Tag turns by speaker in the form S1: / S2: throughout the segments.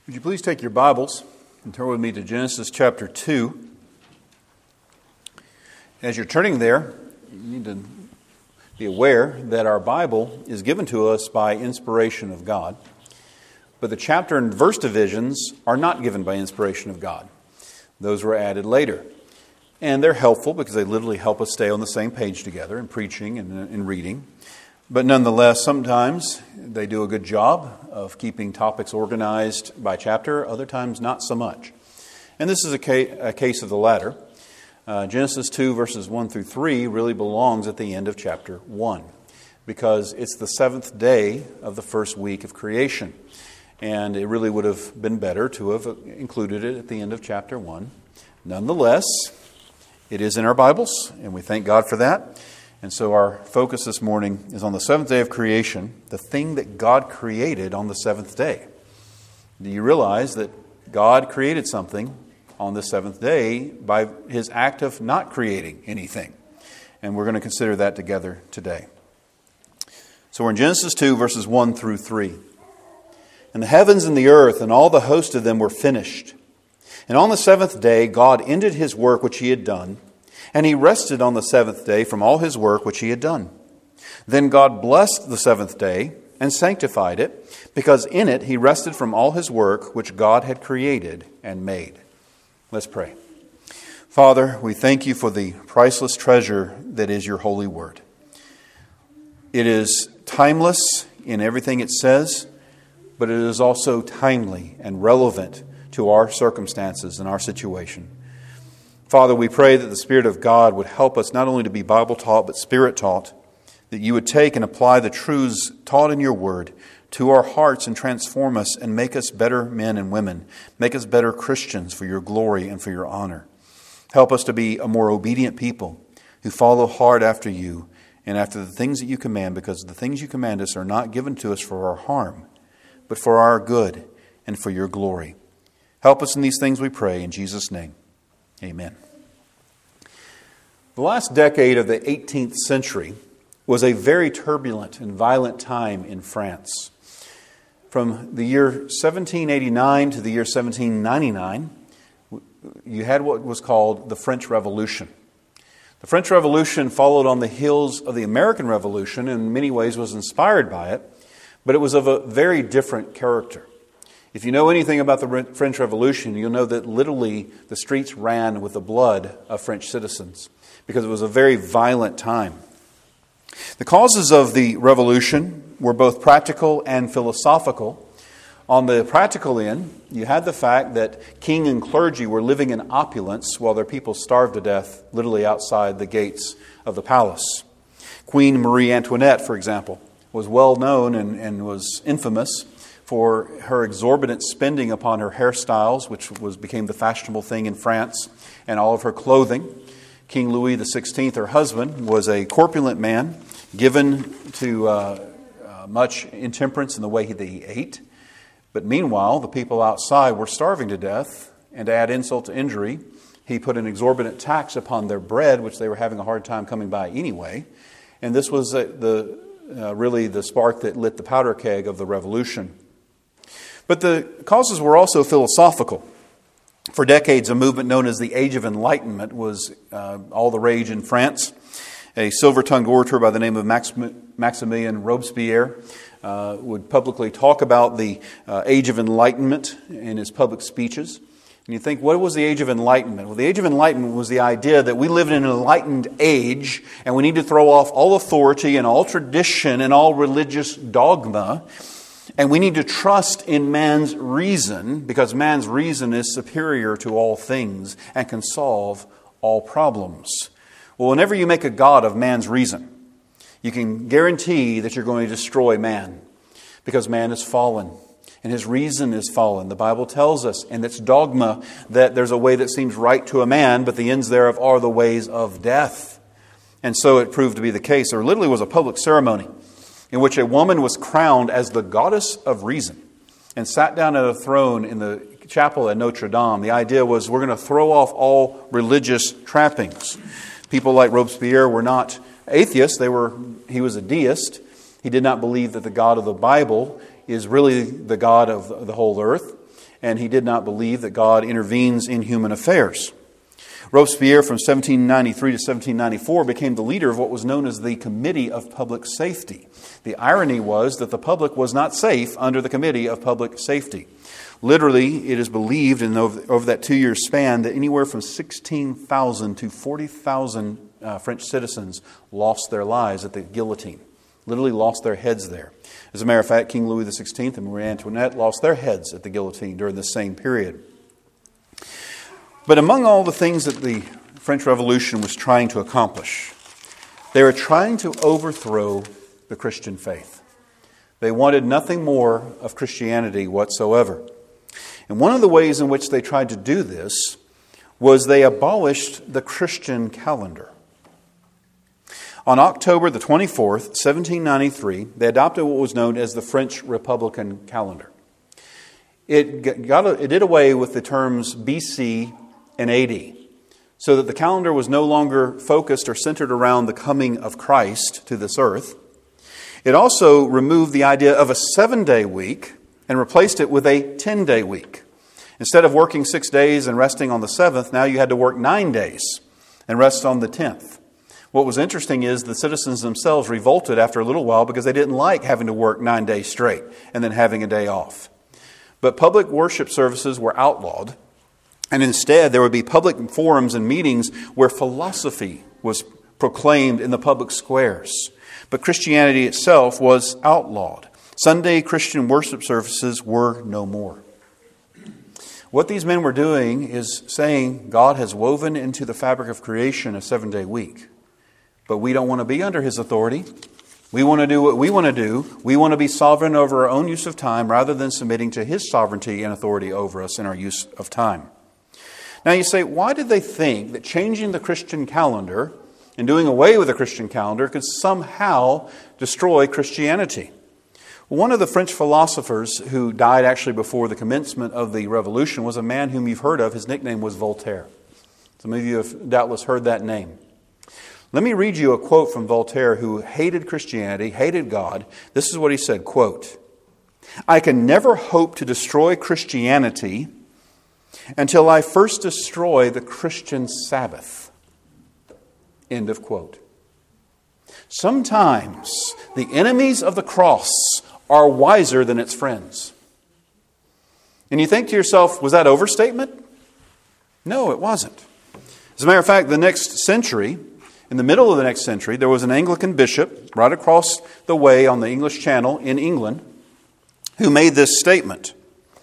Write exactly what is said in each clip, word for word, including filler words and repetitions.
S1: Would you please take your Bibles and turn with me to Genesis chapter two. As you're turning there, you need to be aware that our Bible is given to us by inspiration of God, but the chapter and verse divisions are not given by inspiration of God. Those were added later. And they're helpful because they literally help us stay on the same page together in preaching and in reading. But nonetheless, sometimes they do a good job of keeping topics organized by chapter, other times not so much. And this is a case, a case of the latter. Uh, Genesis two verses one through three really belongs at the end of chapter one because it's the seventh day of the first week of creation. And it really would have been better to have included it at the end of chapter one. Nonetheless, it is in our Bibles, and we thank God for that. And so our focus this morning is on the seventh day of creation, the thing that God created on the seventh day. Do you realize that God created something on the seventh day by His act of not creating anything? And we're going to consider that together today. So we're in Genesis two, verses one through three. And the heavens and the earth and all the host of them were finished. And on the seventh day God ended His work which He had done, and He rested on the seventh day from all His work which He had done. Then God blessed the seventh day and sanctified it, because in it He rested from all His work which God had created and made. Let's pray. Father, we thank You for the priceless treasure that is Your holy word. It is timeless in everything it says, but it is also timely and relevant to our circumstances and our situation. Father, we pray that the Spirit of God would help us not only to be Bible taught, but Spirit taught, that You would take and apply the truths taught in Your word to our hearts and transform us and make us better men and women, make us better Christians for Your glory and for Your honor. Help us to be a more obedient people who follow hard after You and after the things that You command, because the things You command us are not given to us for our harm, but for our good and for Your glory. Help us in these things, we pray, in Jesus' name. Amen. The last decade of the eighteenth century was a very turbulent and violent time in France. From the year seventeen eighty-nine to the year seventeen ninety-nine, you had what was called the French Revolution. The French Revolution followed on the heels of the American Revolution and in many ways was inspired by it, but it was of a very different character. If you know anything about the French Revolution, you'll know that literally the streets ran with the blood of French citizens because it was a very violent time. The causes of the revolution were both practical and philosophical. On the practical end, you had the fact that king and clergy were living in opulence while their people starved to death literally outside the gates of the palace. Queen Marie Antoinette, for example, was well known and, and was infamous for her exorbitant spending upon her hairstyles, which was became the fashionable thing in France, and all of her clothing. King Louis the sixteenth, her husband, was a corpulent man, given to uh, uh, much intemperance in the way that he ate. But meanwhile, the people outside were starving to death, and to add insult to injury, he put an exorbitant tax upon their bread, which they were having a hard time coming by anyway. And this was uh, the uh, really the spark that lit the powder keg of the revolution. But the causes were also philosophical. For decades, a movement known as the Age of Enlightenment was uh, all the rage in France. A silver-tongued orator by the name of Maxim- Maximilien Robespierre uh, would publicly talk about the uh, Age of Enlightenment in his public speeches. And you think, what was the Age of Enlightenment? Well, the Age of Enlightenment was the idea that we live in an enlightened age and we need to throw off all authority and all tradition and all religious dogma. And we need to trust in man's reason, because man's reason is superior to all things and can solve all problems. Well, whenever you make a god of man's reason, you can guarantee that you're going to destroy man, because man is fallen and his reason is fallen. The Bible tells us, and it's dogma, that there's a way that seems right to a man, but the ends thereof are the ways of death. And so it proved to be the case. There literally was a public ceremony in which a woman was crowned as the goddess of reason and sat down at a throne in the chapel at Notre Dame. The idea was, we're going to throw off all religious trappings. People like Robespierre were not atheists. They were. He was a deist. He did not believe that the God of the Bible is really the God of the whole earth. and he did not believe that God intervenes in human affairs. Robespierre from seventeen ninety-three to seventeen ninety-four became the leader of what was known as the Committee of Public Safety. The irony was that the public was not safe under the Committee of Public Safety. Literally, it is believed in over, over that two-year span that anywhere from sixteen thousand to forty thousand uh, French citizens lost their lives at the guillotine. Literally lost their heads there. As a matter of fact, King Louis the sixteenth and Marie Antoinette lost their heads at the guillotine during the same period. But among all the things that the French Revolution was trying to accomplish, they were trying to overthrow the Christian faith. They wanted nothing more of Christianity whatsoever. And one of the ways in which they tried to do this was they abolished the Christian calendar. On October the twenty-fourth, seventeen ninety-three, they adopted what was known as the French Republican calendar. It got it did away with the terms B C and A D, so that the calendar was no longer focused or centered around the coming of Christ to this earth. It also removed the idea of a seven-day week and replaced it with a ten-day week. Instead of working six days and resting on the seventh, now you had to work nine days and rest on the tenth. What was interesting is the citizens themselves revolted after a little while because they didn't like having to work nine days straight and then having a day off. But public worship services were outlawed, and instead there would be public forums and meetings where philosophy was proclaimed in the public squares. But Christianity itself was outlawed. Sunday Christian worship services were no more. What these men were doing is saying God has woven into the fabric of creation a seven-day week. But we don't want to be under His authority. We want to do what we want to do. We want to be sovereign over our own use of time rather than submitting to His sovereignty and authority over us in our use of time. Now you say, why did they think that changing the Christian calendar and doing away with the Christian calendar could somehow destroy Christianity? Well, one of the French philosophers who died actually before the commencement of the Revolution was a man whom you've heard of. His nickname was Voltaire. Some of you have doubtless heard that name. Let me read you a quote from Voltaire, who hated Christianity, hated God. This is what he said, quote, "I can never hope to destroy Christianity until I first destroy the Christian Sabbath." End of quote. Sometimes the enemies of the cross are wiser than its friends. And you think to yourself, was that overstatement? No, it wasn't. As a matter of fact, the next century, in the middle of the next century, there was an Anglican bishop right across the way on the English Channel in England who made this statement.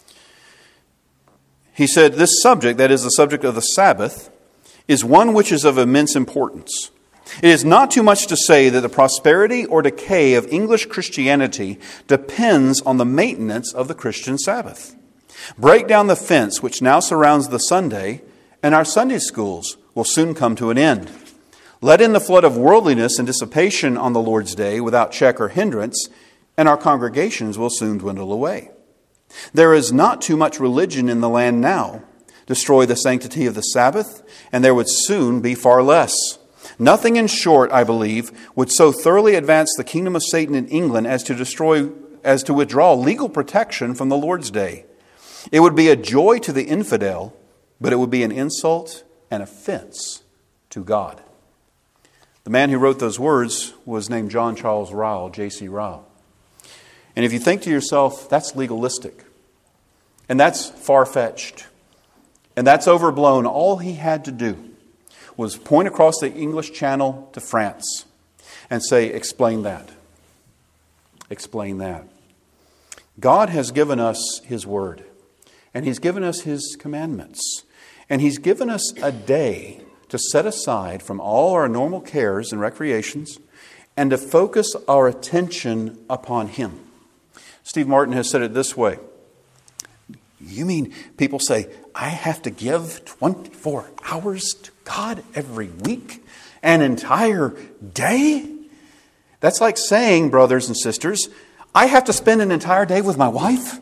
S1: He said, "This subject, that is the subject of the Sabbath, is one which is of immense importance. It is not too much to say that the prosperity or decay of English Christianity depends on the maintenance of the Christian Sabbath. Break down the fence which now surrounds the Sunday, and our Sunday schools will soon come to an end. Let in the flood of worldliness and dissipation on the Lord's day without check or hindrance, and our congregations will soon dwindle away. There is not too much religion in the land now. Destroy the sanctity of the Sabbath, and there would soon be far less. Nothing, in short, I believe, would so thoroughly advance the kingdom of Satan in England as to destroy, as to withdraw legal protection from the Lord's day. It would be a joy to the infidel, but it would be an insult and offense to God." The man who wrote those words was named John Charles Ryle, J C Ryle. And if you think to yourself, that's legalistic, and that's far-fetched, and that's overblown, all he had to do was point across the English Channel to France and say, explain that. Explain that. God has given us His Word, and He's given us His commandments, and He's given us a day to set aside from all our normal cares and recreations and to focus our attention upon Him. Steve Martin has said it this way. You mean people say, I have to give twenty-four hours to God every week? An entire day? That's like saying, brothers and sisters, I have to spend an entire day with my wife?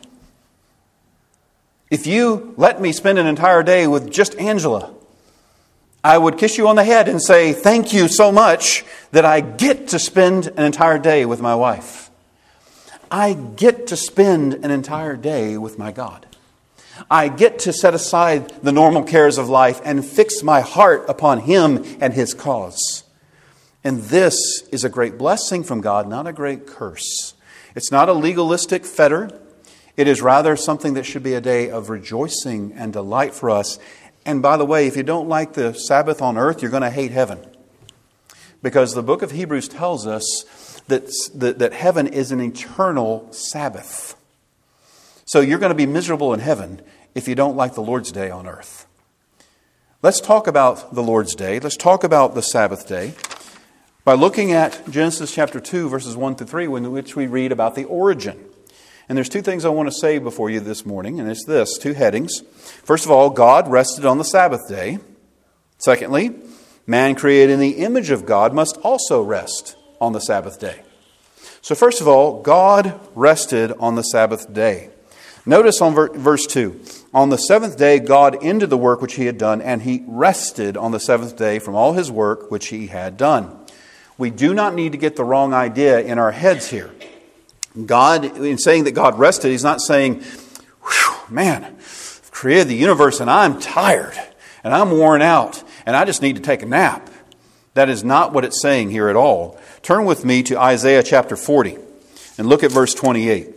S1: If you let me spend an entire day with just Angela, I would kiss you on the head and say, thank you so much that I get to spend an entire day with my wife. I get to spend an entire day with my God. I get to set aside the normal cares of life and fix my heart upon Him and His cause. And this is a great blessing from God, not a great curse. It's not a legalistic fetter. It is rather something that should be a day of rejoicing and delight for us. And by the way, if you don't like the Sabbath on earth, you're going to hate heaven. Because the book of Hebrews tells us that, that, that heaven is an eternal Sabbath. So you're going to be miserable in heaven if you don't like the Lord's Day on earth. Let's talk about the Lord's Day. Let's talk about the Sabbath day by looking at Genesis chapter two, verses one to three, in which we read about the origin. And there's two things I want to say before you this morning, and it's this, two headings. First of all, God rested on the Sabbath day. Secondly, man created in the image of God must also rest on the Sabbath day. So first of all, God rested on the Sabbath day. Notice on verse two, on the seventh day God ended the work which He had done, and He rested on the seventh day from all His work which He had done. We do not need to get the wrong idea in our heads here. God, in saying that God rested, He's not saying, man, I've created the universe and I'm tired and I'm worn out and I just need to take a nap. That is not what it's saying here at all. Turn with me to Isaiah chapter forty and look at verse twenty-eight.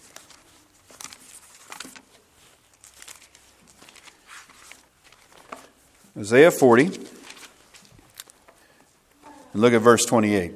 S1: Isaiah forty, and look at verse twenty-eight.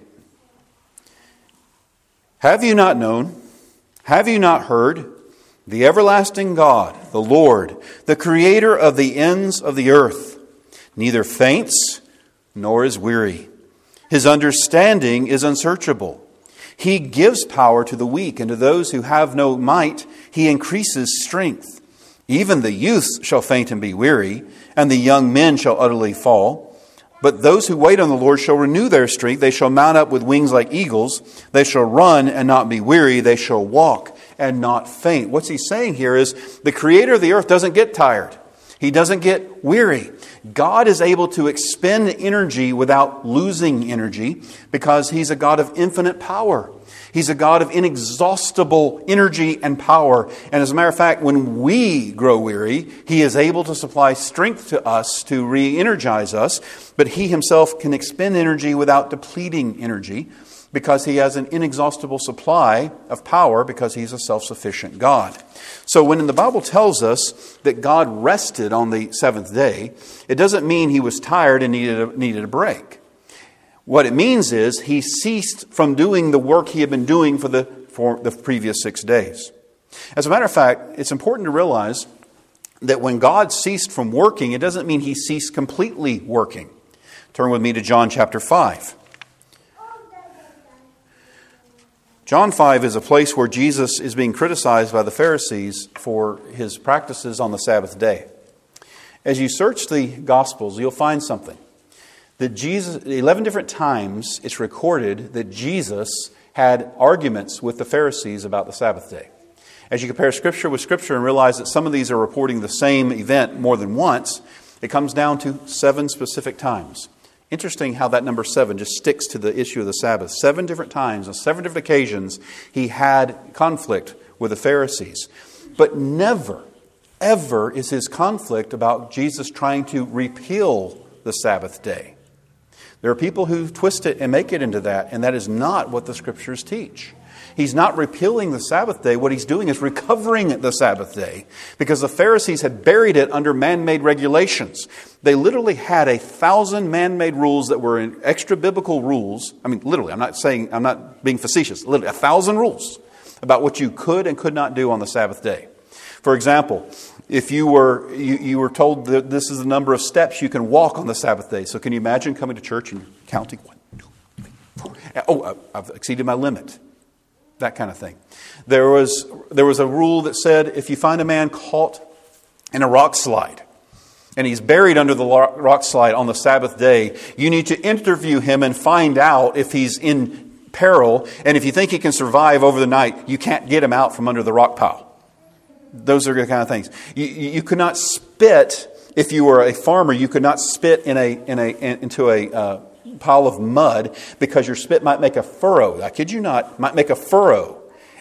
S1: Have you not known? Have you not heard? The everlasting God, the Lord, the Creator of the ends of the earth, neither faints nor is weary. His understanding is unsearchable. He gives power to the weak, and to those who have no might, He increases strength. Even the youths shall faint and be weary, and the young men shall utterly fall. But those who wait on the Lord shall renew their strength. They shall mount up with wings like eagles. They shall run and not be weary. They shall walk and not faint. What's He saying here is the Creator of the earth doesn't get tired. He doesn't get weary. God is able to expend energy without losing energy because He's a God of infinite power. He's a God of inexhaustible energy and power. And as a matter of fact, when we grow weary, He is able to supply strength to us to re-energize us. But He Himself can expend energy without depleting energy because He has an inexhaustible supply of power because He's a self-sufficient God. So when the Bible tells us that God rested on the seventh day, it doesn't mean He was tired and needed a, needed a break. What it means is He ceased from doing the work He had been doing for the, for the previous six days. As a matter of fact, it's important to realize that when God ceased from working, it doesn't mean He ceased completely working. Turn with me to John chapter five. John five is a place where Jesus is being criticized by the Pharisees for His practices on the Sabbath day. As you search the Gospels, you'll find something. That Jesus, eleven different times it's recorded that Jesus had arguments with the Pharisees about the Sabbath day. As you compare Scripture with Scripture and realize that some of these are reporting the same event more than once, it comes down to seven specific times. Interesting how that number seven just sticks to the issue of the Sabbath. Seven different times, on seven different occasions, He had conflict with the Pharisees. But never, ever is His conflict about Jesus trying to repeal the Sabbath day. There are people who twist it and make it into that, and that is not what the Scriptures teach. He's not repealing the Sabbath day. What He's doing is recovering the Sabbath day because the Pharisees had buried it under man-made regulations. They literally had a thousand man-made rules that were extra-biblical rules. I mean, literally, I'm not saying, I'm not being facetious. Literally, a thousand rules about what you could and could not do on the Sabbath day. For example, if you were you, you were told that this is the number of steps you can walk on the Sabbath day. So can you imagine coming to church and counting one, two, three, four. Oh, I've exceeded my limit. That kind of thing. There was there was a rule that said if you find a man caught in a rock slide and he's buried under the rock slide on the Sabbath day, you need to interview him and find out if he's in peril. And if you think he can survive over the night, you can't get him out from under the rock pile. Those are the kind of things. You, you could not spit, if you were a farmer, you could not spit in a in a in, into a uh, pile of mud because your spit might make a furrow. I kid you not, might make a furrow.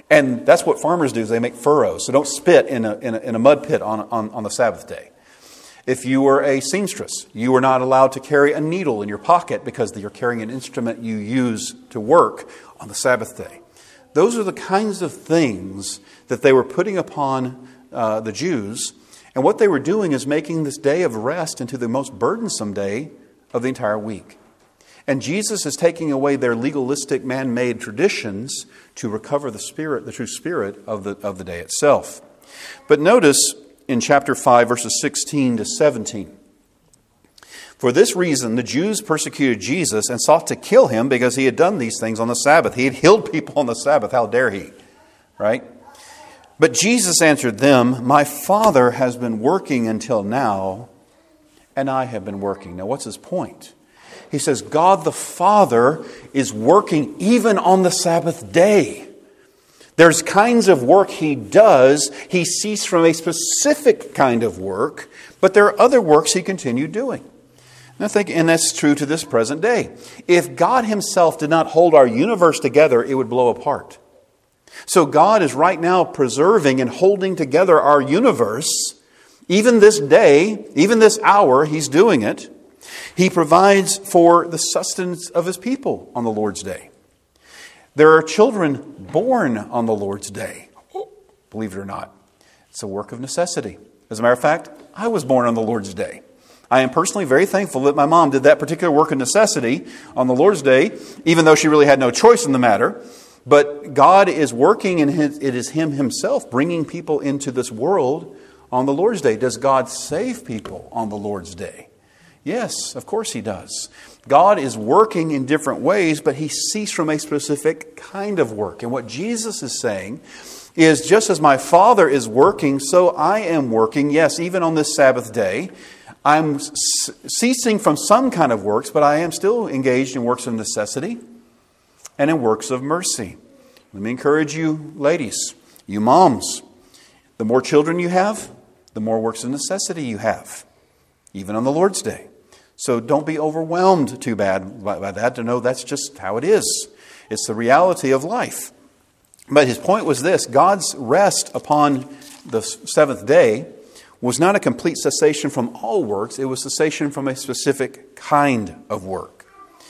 S1: And that's what farmers do, is they make furrows. So don't spit in a, in a, in a mud pit on, on, on the Sabbath day. If you were a seamstress, you were not allowed to carry a needle in your pocket because you're carrying an instrument you use to work on the Sabbath day. Those are the kinds of things that they were putting upon uh, the Jews. And what they were doing is making this day of rest into the most burdensome day of the entire week. And Jesus is taking away their legalistic man-made traditions to recover the spirit, the true spirit of the, of the day itself. But notice in chapter five, verses sixteen to seventeen. For this reason, the Jews persecuted Jesus and sought to kill him because he had done these things on the Sabbath. He had healed people on the Sabbath. How dare he? Right? But Jesus answered them, my Father has been working until now, and I have been working. Now, what's his point? He says, God the Father is working even on the Sabbath day. There's kinds of work he does. He ceased from a specific kind of work, but there are other works he continued doing. And I think, and that's true to this present day. If God himself did not hold our universe together, it would blow apart. So God is right now preserving and holding together our universe. Even this day, even this hour, he's doing it. He provides for the sustenance of his people on the Lord's day. There are children born on the Lord's day. Believe it or not, it's a work of necessity. As a matter of fact, I was born on the Lord's day. I am personally very thankful that my mom did that particular work of necessity on the Lord's day, even though she really had no choice in the matter. But God is working, and it is him himself bringing people into this world on the Lord's day. Does God save people on the Lord's day? Yes, of course he does. God is working in different ways, but he ceased from a specific kind of work. And what Jesus is saying is, just as my Father is working, so I am working. Yes, even on this Sabbath day, I'm ceasing from some kind of works, but I am still engaged in works of necessity and in works of mercy. Let me encourage you, ladies, you moms, the more children you have, the more works of necessity you have, even on the Lord's day. So don't be overwhelmed too bad by, by that, to know that's just how it is. It's the reality of life. But his point was this: God's rest upon the seventh day was not a complete cessation from all works. It was cessation from a specific kind of work.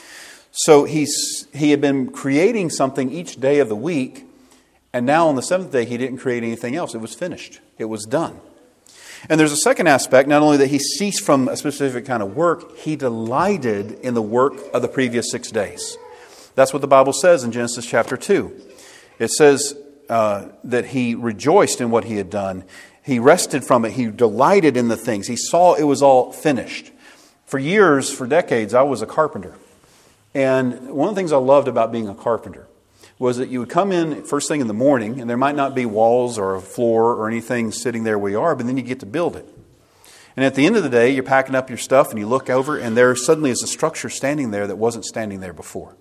S1: So he's, he had been creating something each day of the week, and now on the seventh day he didn't create anything else. It was finished. It was done. And there's a second aspect, not only that he ceased from a specific kind of work, he delighted in the work of the previous six days. That's what the Bible says in Genesis chapter two. It says uh, that he rejoiced in what he had done. He rested from it. He delighted in the things. He saw it was all finished. For years, for decades, I was a carpenter. And one of the things I loved about being a carpenter was that you would come in first thing in the morning, and there might not be walls or a floor or anything sitting there where you are, but then you get to build it. And at the end of the day, you're packing up your stuff and you look over, and there suddenly is a structure standing there that wasn't standing there before.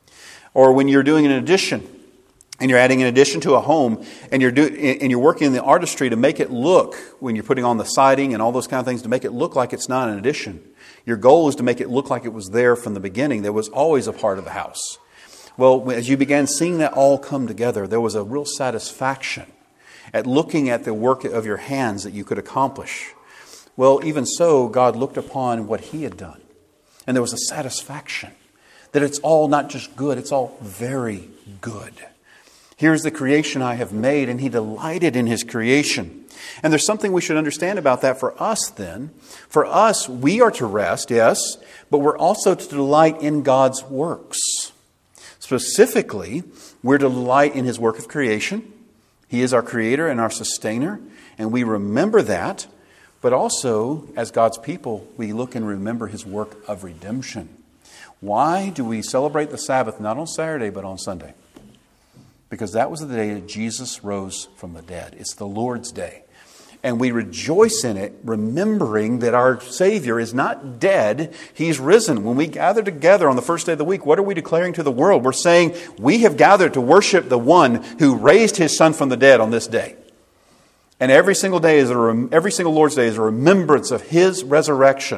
S1: Or when you're doing an addition, and you're adding an addition to a home, and you're do, and you're working in the artistry to make it look, when you're putting on the siding and all those kind of things, to make it look like it's not an addition. Your goal is to make it look like it was there from the beginning. There was always a part of the house. Well, as you began seeing that all come together, there was a real satisfaction at looking at the work of your hands that you could accomplish. Well, even so, God looked upon what he had done, and there was a satisfaction that it's all not just good, it's all very good. Here's the creation I have made, and he delighted in his creation. And there's something we should understand about that for us then. For us, we are to rest, yes, but we're also to delight in God's works. Specifically, we're to delight in his work of creation. He is our creator and our sustainer, and we remember that. But also, as God's people, we look and remember his work of redemption. Why do we celebrate the Sabbath not on Saturday but on Sunday? Because that was the day that Jesus rose from the dead. It's the Lord's Day. And we rejoice in it, remembering that our Savior is not dead, he's risen. When we gather together on the first day of the week, what are we declaring to the world? We're saying we have gathered to worship the one who raised his Son from the dead on this day. And every single day is a, every single Lord's Day is a remembrance of his resurrection.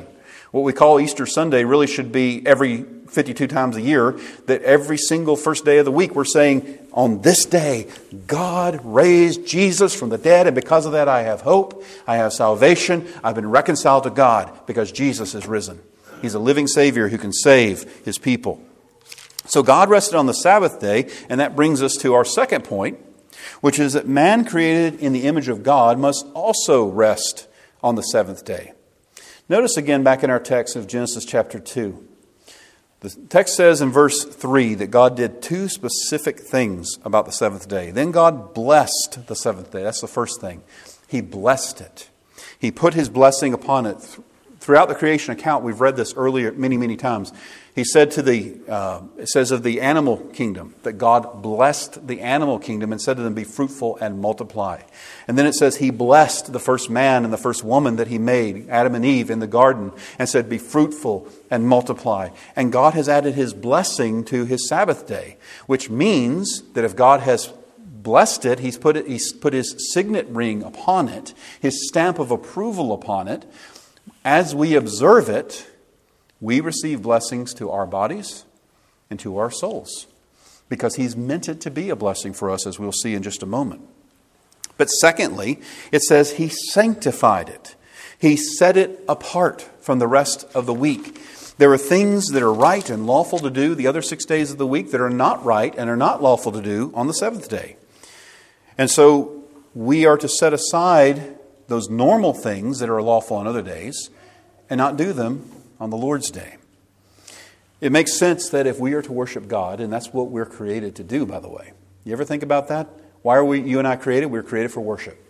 S1: What we call Easter Sunday really should be every fifty-two times a year, that every single first day of the week we're saying, on this day, God raised Jesus from the dead, and because of that I have hope, I have salvation, I've been reconciled to God because Jesus is risen. He's a living Savior who can save His people. So God rested on the Sabbath day, and that brings us to our second point, which is that man created in the image of God must also rest on the seventh day. Notice again back in our text of Genesis chapter two. The text says in verse three that God did two specific things about the seventh day. Then God blessed the seventh day. That's the first thing. He blessed it. He put His blessing upon it. Throughout the creation account, we've read this earlier many, many times. He said to the, uh, it says of the animal kingdom, that God blessed the animal kingdom and said to them, be fruitful and multiply. And then it says He blessed the first man and the first woman that He made, Adam and Eve, in the garden, and said, be fruitful and multiply. And God has added His blessing to His Sabbath day, which means that if God has blessed it, He's put it, He's put His signet ring upon it, His stamp of approval upon it. As we observe it, we receive blessings to our bodies and to our souls, because He's meant it to be a blessing for us, as we'll see in just a moment. But secondly, it says He sanctified it. He set it apart from the rest of the week. There are things that are right and lawful to do the other six days of the week that are not right and are not lawful to do on the seventh day. And so we are to set aside those normal things that are lawful on other days and not do them on the Lord's day. It makes sense that if we are to worship God, and that's what we're created to do, by the way. You ever think about that? Why are we, you and I created? We were created for worship.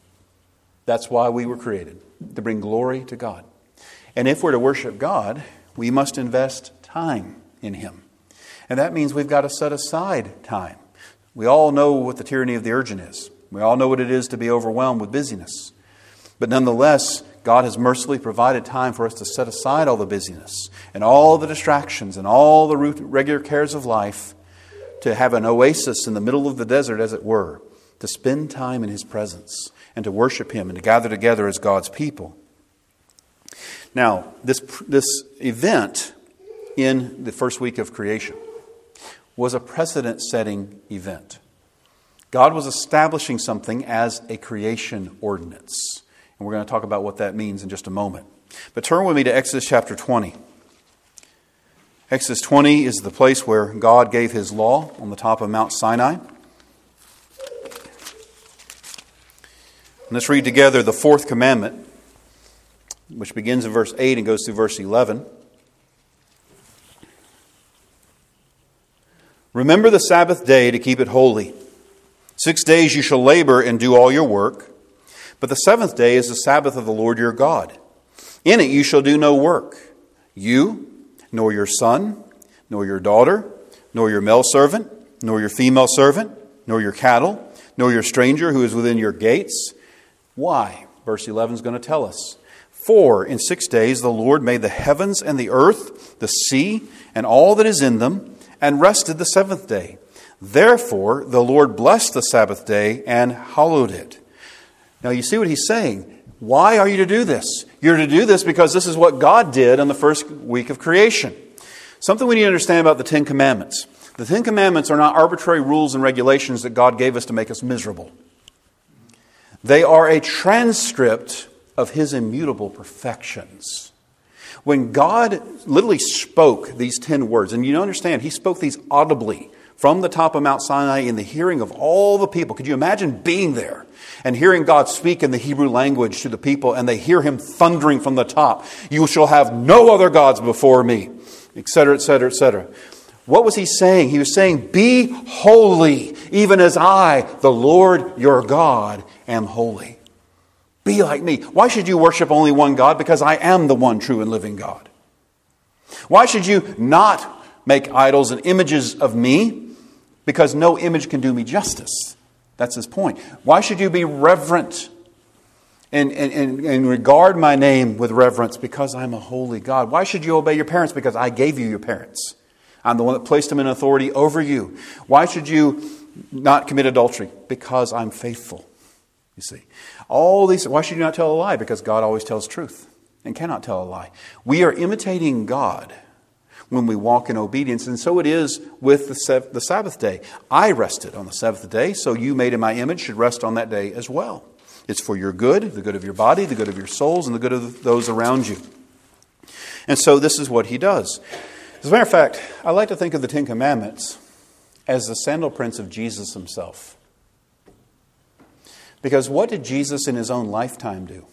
S1: That's why we were created, to bring glory to God. And if we're to worship God, we must invest time in Him. And that means we've got to set aside time. We all know what the tyranny of the urgent is. We all know what it is to be overwhelmed with busyness. But nonetheless, God has mercifully provided time for us to set aside all the busyness and all the distractions and all the regular cares of life, to have an oasis in the middle of the desert, as it were, to spend time in His presence and to worship Him and to gather together as God's people. Now, this, this event in the first week of creation was a precedent-setting event. God was establishing something as a creation ordinance. And we're going to talk about what that means in just a moment. But turn with me to Exodus chapter twenty. Exodus twenty is the place where God gave His law on the top of Mount Sinai. And let's read together the fourth commandment, which begins in verse eight and goes through verse eleven. Remember the Sabbath day to keep it holy. Six days you shall labor and do all your work. But the seventh day is the Sabbath of the Lord your God. In it you shall do no work, you, nor your son, nor your daughter, nor your male servant, nor your female servant, nor your cattle, nor your stranger who is within your gates. Why? Verse eleven is going to tell us. For in six days the Lord made the heavens and the earth, the sea, and all that is in them, and rested the seventh day. Therefore the Lord blessed the Sabbath day and hallowed it. Now you see what He's saying. Why are you to do this? You're to do this because this is what God did on the first week of creation. Something we need to understand about the Ten Commandments. The Ten Commandments are not arbitrary rules and regulations that God gave us to make us miserable. They are a transcript of His immutable perfections. When God literally spoke these ten words, and you understand, He spoke these audibly from the top of Mount Sinai in the hearing of all the people. Could you imagine being there and hearing God speak in the Hebrew language to the people, and they hear Him thundering from the top, "You shall have no other gods before me," et cetera, et cetera, et cetera. What was He saying? He was saying, be holy, even as I, the Lord your God, am holy. Be like me. Why should you worship only one God? Because I am the one true and living God. Why should you not make idols and images of me? Because no image can do me justice. That's His point. Why should you be reverent and, and, and, and regard my name with reverence? Because I'm a holy God. Why should you obey your parents? Because I gave you your parents. I'm the one that placed them in authority over you. Why should you not commit adultery? Because I'm faithful. You see, all these. Why should you not tell a lie? Because God always tells truth. and cannot tell a lie. We are imitating God when we walk in obedience, and so it is with the, the Sabbath day. I rested on the seventh day, so you made in my image should rest on that day as well. It's for your good, the good of your body, the good of your souls, and the good of those around you. And so this is what he does. As a matter of fact, I like to think of the Ten Commandments as the sandal prints of Jesus himself. Because what did Jesus in his own lifetime do?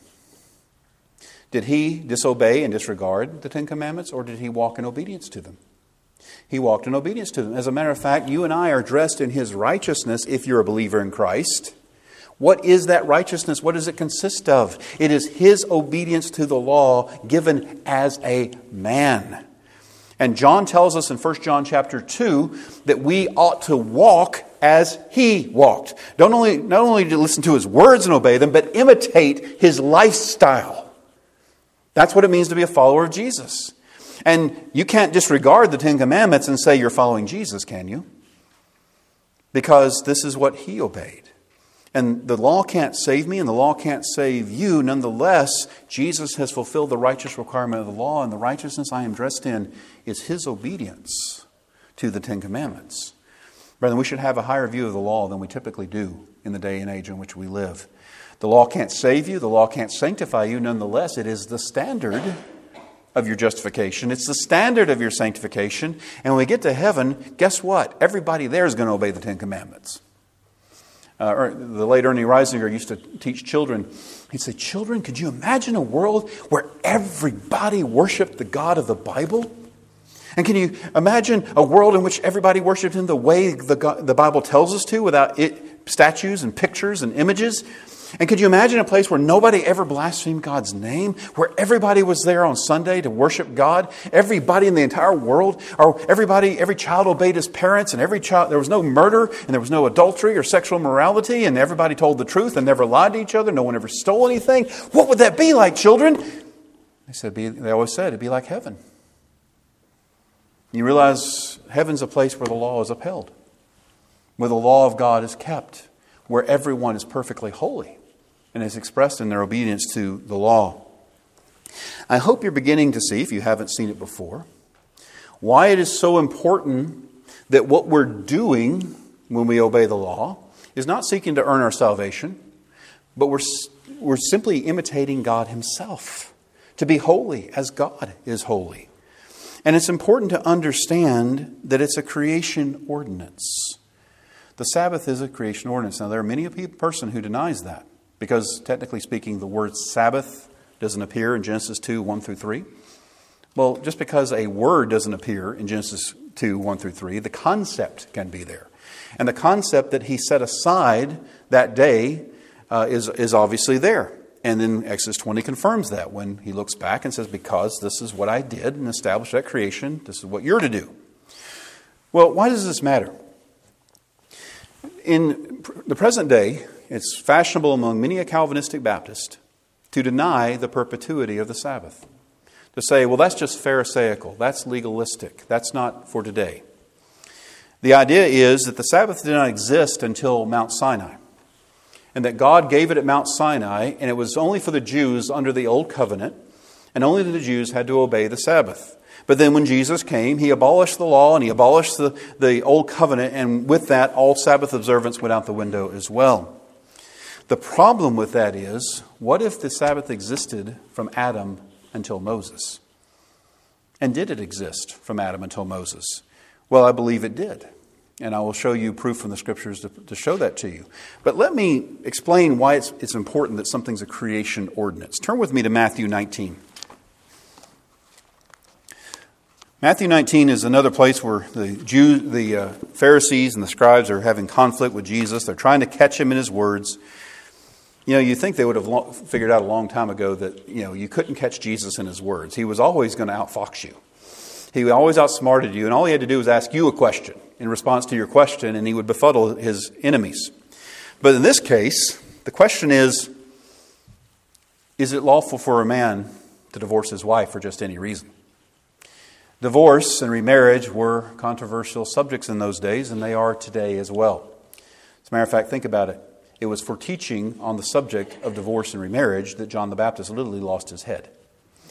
S1: Did he disobey and disregard the Ten Commandments, or did he walk in obedience to them? He walked in obedience to them. As a matter of fact, you and I are dressed in his righteousness if you're a believer in Christ. What is that righteousness? What does it consist of? It is his obedience to the law given as a man. And John tells us in First John chapter two that we ought to walk as he walked. Don't only, not only to listen to his words and obey them, but imitate his lifestyle. That's what it means to be a follower of Jesus. And you can't disregard the Ten Commandments and say you're following Jesus, can you? Because this is what he obeyed. And the law can't save me, and the law can't save you. Nonetheless, Jesus has fulfilled the righteous requirement of the law, and the righteousness I am dressed in is his obedience to the Ten Commandments. Brethren, we should have a higher view of the law than we typically do in the day and age in which we live. The law can't save you. The law can't sanctify you. Nonetheless, it is the standard of your justification. It's the standard of your sanctification. And when we get to heaven, guess what? Everybody there is going to obey the Ten Commandments. Uh, the late Ernie Reisinger used to teach children. He'd say, children, could you imagine a world where everybody worshiped the God of the Bible? And can you imagine a world in which everybody worshiped him the way the, God, the Bible tells us to, without it, statues and pictures and images? And could you imagine a place where nobody ever blasphemed God's name? Where everybody was there on Sunday to worship God? Everybody in the entire world? Or everybody, every child obeyed his parents, and every child, there was no murder, and there was no adultery or sexual immorality, and everybody told the truth and never lied to each other. No one ever stole anything. What would that be like, children? They said, be, they always said it'd be like heaven. You realize heaven's a place where the law is upheld, where the law of God is kept, where everyone is perfectly holy and is expressed in their obedience to the law. I hope you're beginning to see, if you haven't seen it before, why it is so important that what we're doing when we obey the law is not seeking to earn our salvation, but we're, we're simply imitating God himself, to be holy as God is holy. And it's important to understand that it's a creation ordinance. The Sabbath is a creation ordinance. Now, there are many a person who denies that, because technically speaking, the word Sabbath doesn't appear in Genesis two, one through three. Well, just because a word doesn't appear in Genesis two, one through three, the concept can be there. And the concept that he set aside that day uh, is, is obviously there. And then Exodus twenty confirms that when he looks back and says, because this is what I did and established that creation, this is what you're to do. Well, why does this matter? In the present day, it's fashionable among many a Calvinistic Baptist to deny the perpetuity of the Sabbath. To say, well, that's just Pharisaical, that's legalistic, that's not for today. The idea is that the Sabbath did not exist until Mount Sinai, and that God gave it at Mount Sinai, and it was only for the Jews under the Old Covenant, and only the Jews had to obey the Sabbath. But then when Jesus came, he abolished the law and he abolished the, the Old Covenant, and with that, all Sabbath observance went out the window as well. The problem with that is, what if the Sabbath existed from Adam until Moses? And did it exist from Adam until Moses? Well, I believe it did. And I will show you proof from the Scriptures to, to show that to you. But let me explain why it's, it's important that something's a creation ordinance. Turn with me to Matthew nineteen. Matthew nineteen is another place where the Jews, the uh, Pharisees and the scribes are having conflict with Jesus. They're trying to catch him in his words. You know, you think they would have lo- figured out a long time ago that, you know, you couldn't catch Jesus in his words. He was always going to outfox you. He always outsmarted you, and all he had to do was ask you a question in response to your question, and he would befuddle his enemies. But in this case, the question is, is it lawful for a man to divorce his wife for just any reason? Divorce and remarriage were controversial subjects in those days, and they are today as well. As a matter of fact, think about it. It was for teaching on the subject of divorce and remarriage that John the Baptist literally lost his head.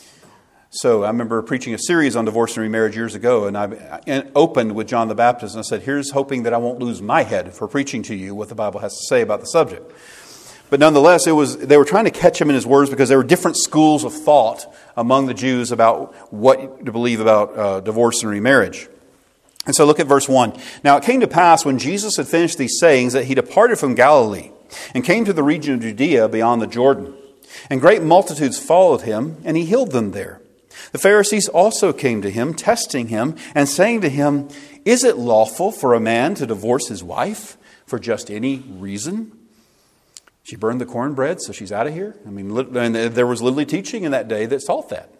S1: So I remember preaching a series on divorce and remarriage years ago, and I opened with John the Baptist, and I said, here's hoping that I won't lose my head for preaching to you what the Bible has to say about the subject. But nonetheless, it was they were trying to catch him in his words because there were different schools of thought among the Jews about what to believe about uh, divorce and remarriage. And so look at verse one. Now it came to pass when Jesus had finished these sayings that he departed from Galilee and came to the region of Judea beyond the Jordan. And great multitudes followed him, and he healed them there. The Pharisees also came to him, testing him, and saying to him, is it lawful for a man to divorce his wife for just any reason? She burned the cornbread, so she's out of here. I mean, and there was literally teaching in that day that taught that.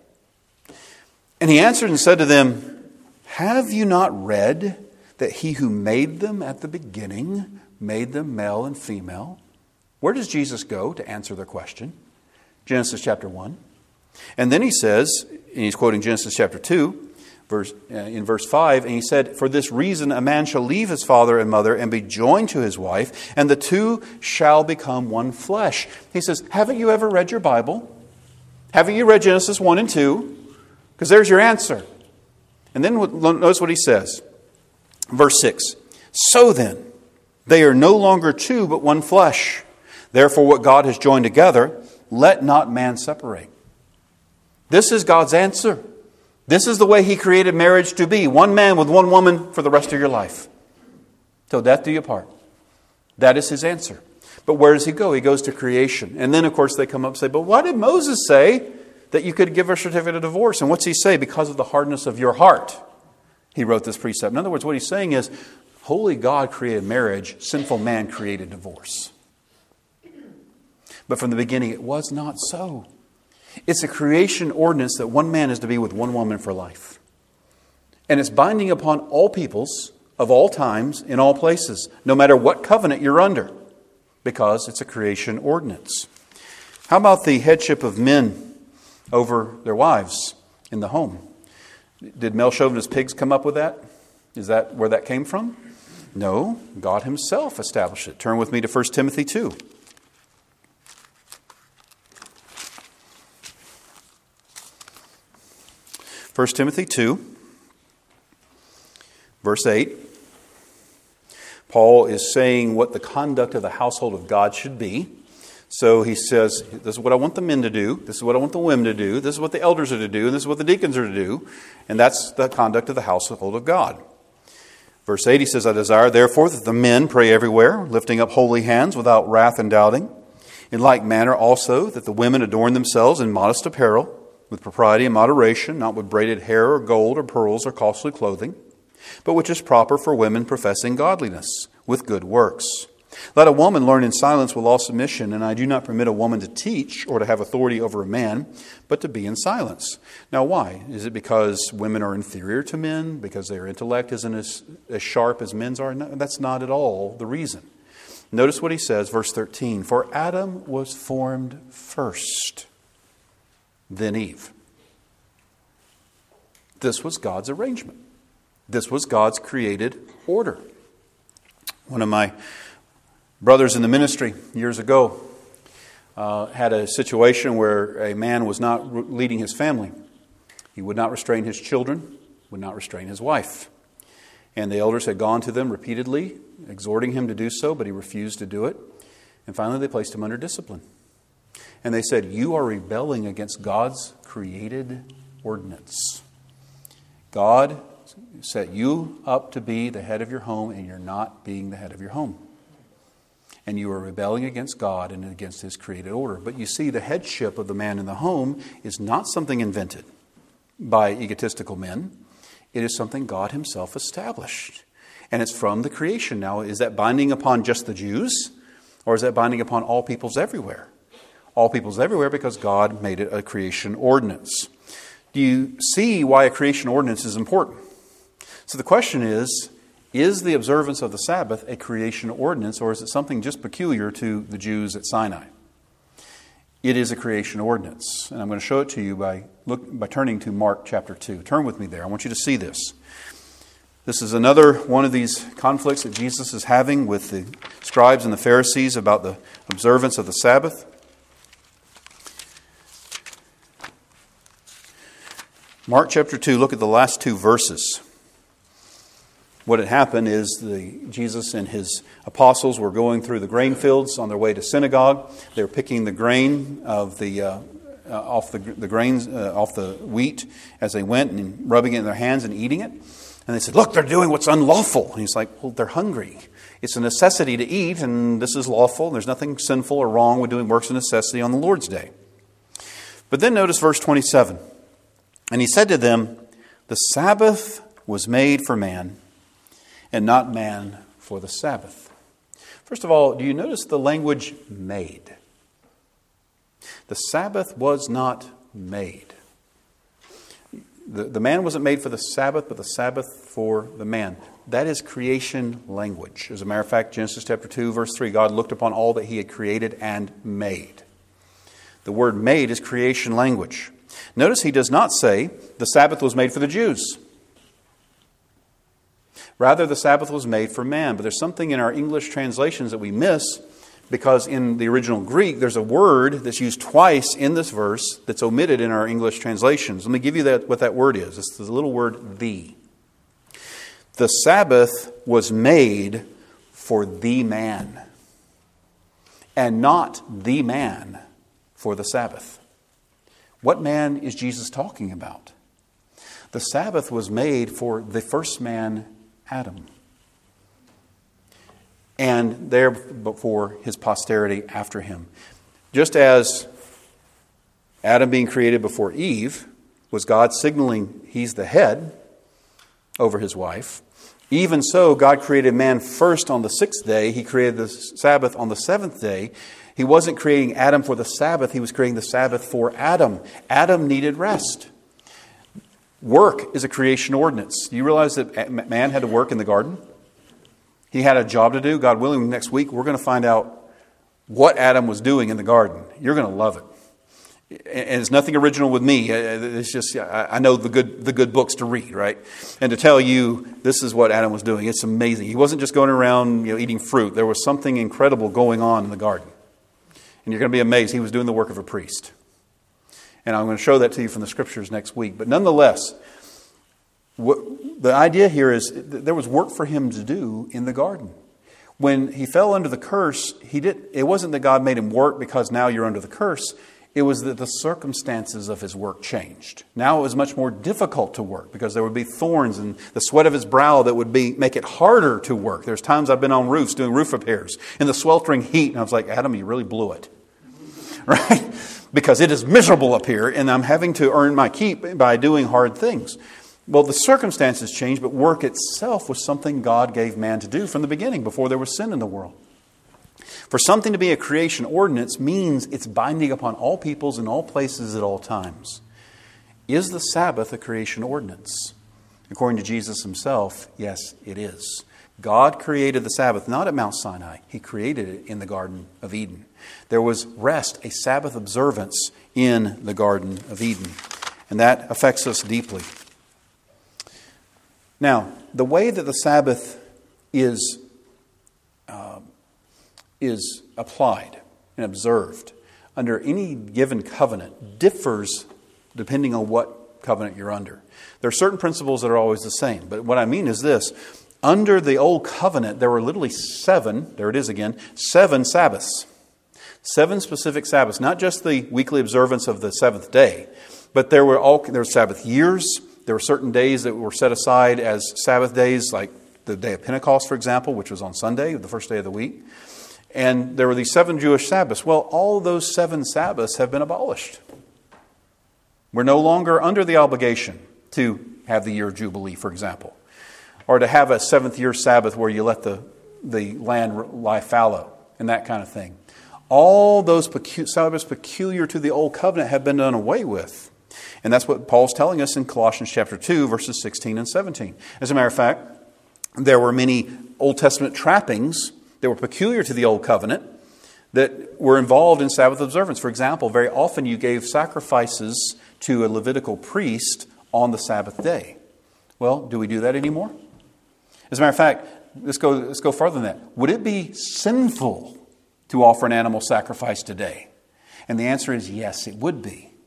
S1: And he answered and said to them, have you not read that he who made them at the beginning made them male and female? Where does Jesus go to answer their question? Genesis chapter one. And then he says, and he's quoting Genesis chapter two, verse, uh, in verse five, and he said, for this reason a man shall leave his father and mother and be joined to his wife, and the two shall become one flesh. He says, haven't you ever read your Bible? Haven't you read Genesis one and two? Because there's your answer. And then notice what he says. Verse six, so then, they are no longer two, but one flesh. Therefore, what God has joined together, let not man separate. This is God's answer. This is the way He created marriage to be. One man with one woman for the rest of your life. Till death do you part. That is His answer. But where does He go? He goes to creation. And then, of course, they come up and say, but why did Moses say that you could give a certificate of divorce? And what's he say? Because of the hardness of your heart, he wrote this precept. In other words, what he's saying is, holy God created marriage, sinful man created divorce. But from the beginning, it was not so. It's a creation ordinance that one man is to be with one woman for life. And it's binding upon all peoples of all times, in all places, no matter what covenant you're under, because it's a creation ordinance. How about the headship of men over their wives in the home? Did Mel Chauvinist pigs come up with that? Is that where that came from? No, God Himself established it. Turn with me to First Timothy two. First Timothy two, verse eight. Paul is saying what the conduct of the household of God should be. So he says, this is what I want the men to do. This is what I want the women to do. This is what the elders are to do. And this is what the deacons are to do. And that's the conduct of the household of God. Verse eight, he says, I desire therefore that the men pray everywhere, lifting up holy hands without wrath and doubting. In like manner also that the women adorn themselves in modest apparel, with propriety and moderation, not with braided hair or gold or pearls or costly clothing, but which is proper for women professing godliness, with good works. Let a woman learn in silence with all submission, and I do not permit a woman to teach or to have authority over a man, but to be in silence. Now why? Is it because women are inferior to men? Because their intellect isn't as, as sharp as men's are? No, that's not at all the reason. Notice what he says, verse thirteen. For Adam was formed first, then Eve. This was God's arrangement. This was God's created order. One of my brothers in the ministry years ago uh, had a situation where a man was not re- leading his family. He would not restrain his children, would not restrain his wife. And the elders had gone to them repeatedly, exhorting him to do so, but he refused to do it. And finally they placed him under discipline. And they said, you are rebelling against God's created ordinance. God set you up to be the head of your home, and you're not being the head of your home. And you are rebelling against God and against His created order. But you see, the headship of the man in the home is not something invented by egotistical men. It is something God Himself established. And it's from the creation. Now, is that binding upon just the Jews? Or is that binding upon all peoples everywhere? All peoples everywhere, because God made it a creation ordinance. Do you see why a creation ordinance is important? So the question is, is the observance of the Sabbath a creation ordinance, or is it something just peculiar to the Jews at Sinai? It is a creation ordinance. And I'm going to show it to you by look by turning to Mark chapter two. Turn with me there. I want you to see this. This is another one of these conflicts that Jesus is having with the scribes and the Pharisees about the observance of the Sabbath. Mark chapter two, look at the last two verses. What had happened is the Jesus and his apostles were going through the grain fields on their way to synagogue. They were picking the grain of the uh, uh, off the the grains uh, off the wheat as they went and rubbing it in their hands and eating it. And they said, "Look, they're doing what's unlawful." And he's like, "Well, they're hungry. It's a necessity to eat, and this is lawful. There's nothing sinful or wrong with doing works of necessity on the Lord's day." But then notice verse twenty-seven. And he said to them, "The Sabbath was made for man, and not man for the Sabbath." First of all, do you notice the language made? The Sabbath was not made. The, the man wasn't made for the Sabbath, but the Sabbath for the man. That is creation language. As a matter of fact, Genesis chapter two, verse three, God looked upon all that he had created and made. The word made is creation language. Notice he does not say the Sabbath was made for the Jews. Rather, the Sabbath was made for man. But there's something in our English translations that we miss, because in the original Greek, there's a word that's used twice in this verse that's omitted in our English translations. Let me give you that, what that word is. It's the little word "the." The Sabbath was made for the man, and not the man for the Sabbath. What man is Jesus talking about? The Sabbath was made for the first man, Adam, and therefore his posterity after him. Just as Adam being created before Eve was God signaling he's the head over his wife, even so God created man first on the sixth day. He created the Sabbath on the seventh day. He wasn't creating Adam for the Sabbath. He was creating the Sabbath for Adam. Adam needed rest. Work is a creation ordinance. Do you realize that man had to work in the garden? He had a job to do. God willing, next week we're going to find out what Adam was doing in the garden. You're going to love it. And it's nothing original with me. It's just, I know the good the good books to read, right? And to tell you this is what Adam was doing. It's amazing. He wasn't just going around, you know, eating fruit. There was something incredible going on in the garden. And you're going to be amazed. He was doing the work of a priest. And I'm going to show that to you from the Scriptures next week. But nonetheless, what, the idea here is there was work for him to do in the garden. When he fell under the curse, he did. It wasn't that God made him work because now you're under the curse. It was that the circumstances of his work changed. Now it was much more difficult to work because there would be thorns and the sweat of his brow that would be make it harder to work. There's times I've been on roofs doing roof repairs in the sweltering heat, and I was like, "Adam, you really blew it." Right? Because it is miserable up here, and I'm having to earn my keep by doing hard things. Well, the circumstances changed, but work itself was something God gave man to do from the beginning, before there was sin in the world. For something to be a creation ordinance means it's binding upon all peoples in all places at all times. Is the Sabbath a creation ordinance? According to Jesus himself, yes, it is. God created the Sabbath not at Mount Sinai. He created it in the Garden of Eden. There was rest, a Sabbath observance in the Garden of Eden. And that affects us deeply. Now, the way that the Sabbath is uh, is applied and observed under any given covenant differs depending on what covenant you're under. There are certain principles that are always the same. But what I mean is this. Under the old covenant, there were literally seven, there it is again, seven Sabbaths. Seven specific Sabbaths. Not just the weekly observance of the seventh day, but there were all there were Sabbath years. There were certain days that were set aside as Sabbath days, like the day of Pentecost, for example, which was on Sunday, the first day of the week. And there were these seven Jewish Sabbaths. Well, all those seven Sabbaths have been abolished. We're no longer under the obligation to have the year of Jubilee, for example, or to have a seventh year Sabbath where you let the, the land lie fallow and that kind of thing. All those pecu- Sabbaths peculiar to the Old Covenant have been done away with. And that's what Paul's telling us in Colossians chapter two, verses sixteen and seventeen. As a matter of fact, there were many Old Testament trappings that were peculiar to the Old Covenant that were involved in Sabbath observance. For example, very often you gave sacrifices to a Levitical priest on the Sabbath day. Well, do we do that anymore? As a matter of fact, let's go, let's go further than that. Would it be sinful to offer an animal sacrifice today? And the answer is yes, it would be.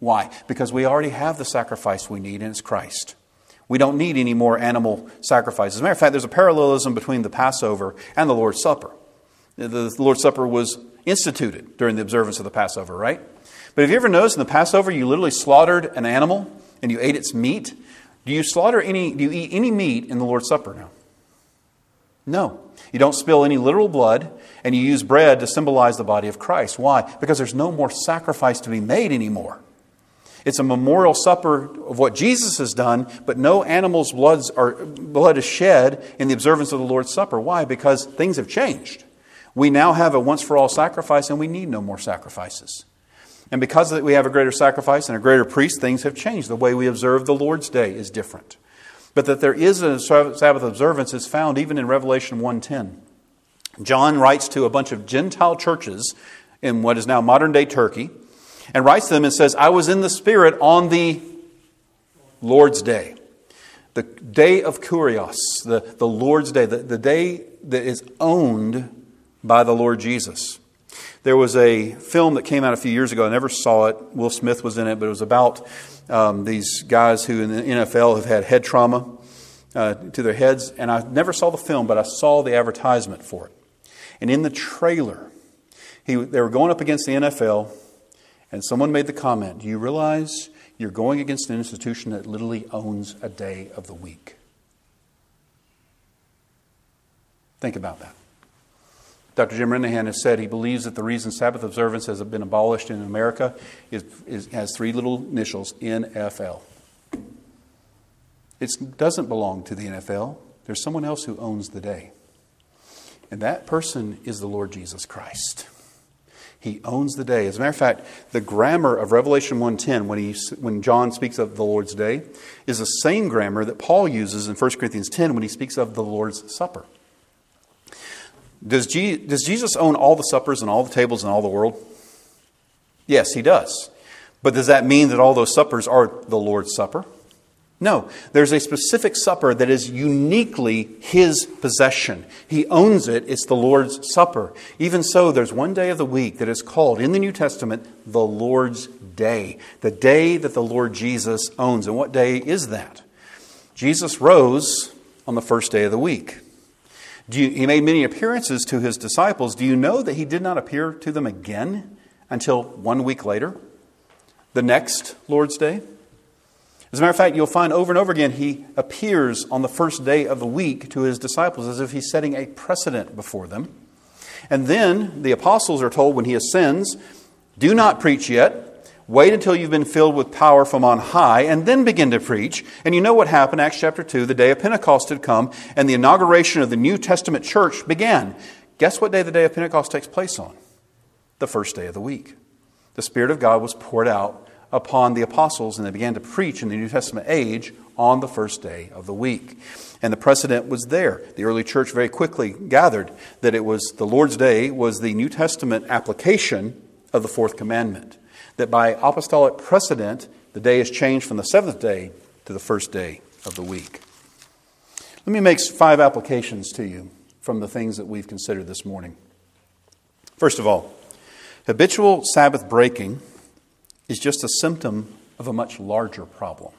S1: Why? Because we already have the sacrifice we need, and it's Christ. We don't need any more animal sacrifices. As a matter of fact, there's a parallelism between the Passover and the Lord's Supper. The Lord's Supper was instituted during the observance of the Passover, right? But have you ever noticed in the Passover you literally slaughtered an animal and you ate its meat? Do you slaughter any, do you eat any meat in the Lord's Supper now? No. You don't spill any literal blood, and you use bread to symbolize the body of Christ. Why? Because there's no more sacrifice to be made anymore. It's a memorial supper of what Jesus has done, but no animal's bloods are, blood is shed in the observance of the Lord's Supper. Why? Because things have changed. We now have a once-for-all sacrifice, and we need no more sacrifices. And because we have a greater sacrifice and a greater priest, things have changed. The way we observe the Lord's Day is different. But that there is a Sabbath observance is found even in Revelation one ten. John writes to a bunch of Gentile churches in what is now modern-day Turkey, and writes to them and says, I was in the Spirit on the Lord's Day. The day of Kurios, the, the Lord's Day, the, the day that is owned by the Lord Jesus. There was a film that came out a few years ago. I never saw it. Will Smith was in it, but it was about um, these guys who in the N F L have had head trauma uh, to their heads. And I never saw the film, but I saw the advertisement for it. And in the trailer, he, they were going up against the N F L, and someone made the comment, do you realize you're going against an institution that literally owns a day of the week? Think about that. Doctor Jim Renahan has said he believes that the reason Sabbath observance has been abolished in America is, is has three little initials, N F L. It doesn't belong to the N F L. There's someone else who owns the day. And that person is the Lord Jesus Christ. He owns the day. As a matter of fact, the grammar of Revelation one ten, when, he, when John speaks of the Lord's Day, is the same grammar that Paul uses in First Corinthians ten when he speaks of the Lord's Supper. Does, G, does Jesus own all the suppers and all the tables in all the world? Yes, He does. But does that mean that all those suppers are the Lord's Supper? No. There's a specific supper that is uniquely His possession. He owns it. It's the Lord's Supper. Even so, there's one day of the week that is called in the New Testament the Lord's Day. The day that the Lord Jesus owns. And what day is that? Jesus rose on the first day of the week. Do you, he made many appearances to His disciples. Do you know that He did not appear to them again until one week later? The next Lord's Day? As a matter of fact, you'll find over and over again He appears on the first day of the week to His disciples as if He's setting a precedent before them. And then the apostles are told when He ascends, do not preach yet. Wait until you've been filled with power from on high and then begin to preach. And you know what happened, Acts chapter two, the day of Pentecost had come and the inauguration of the New Testament church began. Guess what day the day of Pentecost takes place on? The first day of the week. The Spirit of God was poured out upon the apostles and they began to preach in the New Testament age on the first day of the week. And the precedent was there. The early church very quickly gathered that it was the Lord's Day was the New Testament application of the fourth commandment. That by apostolic precedent, the day is changed from the seventh day to the first day of the week. Let me make five applications to you from the things that we've considered this morning. First of all, habitual Sabbath breaking is just a symptom of a much larger problem.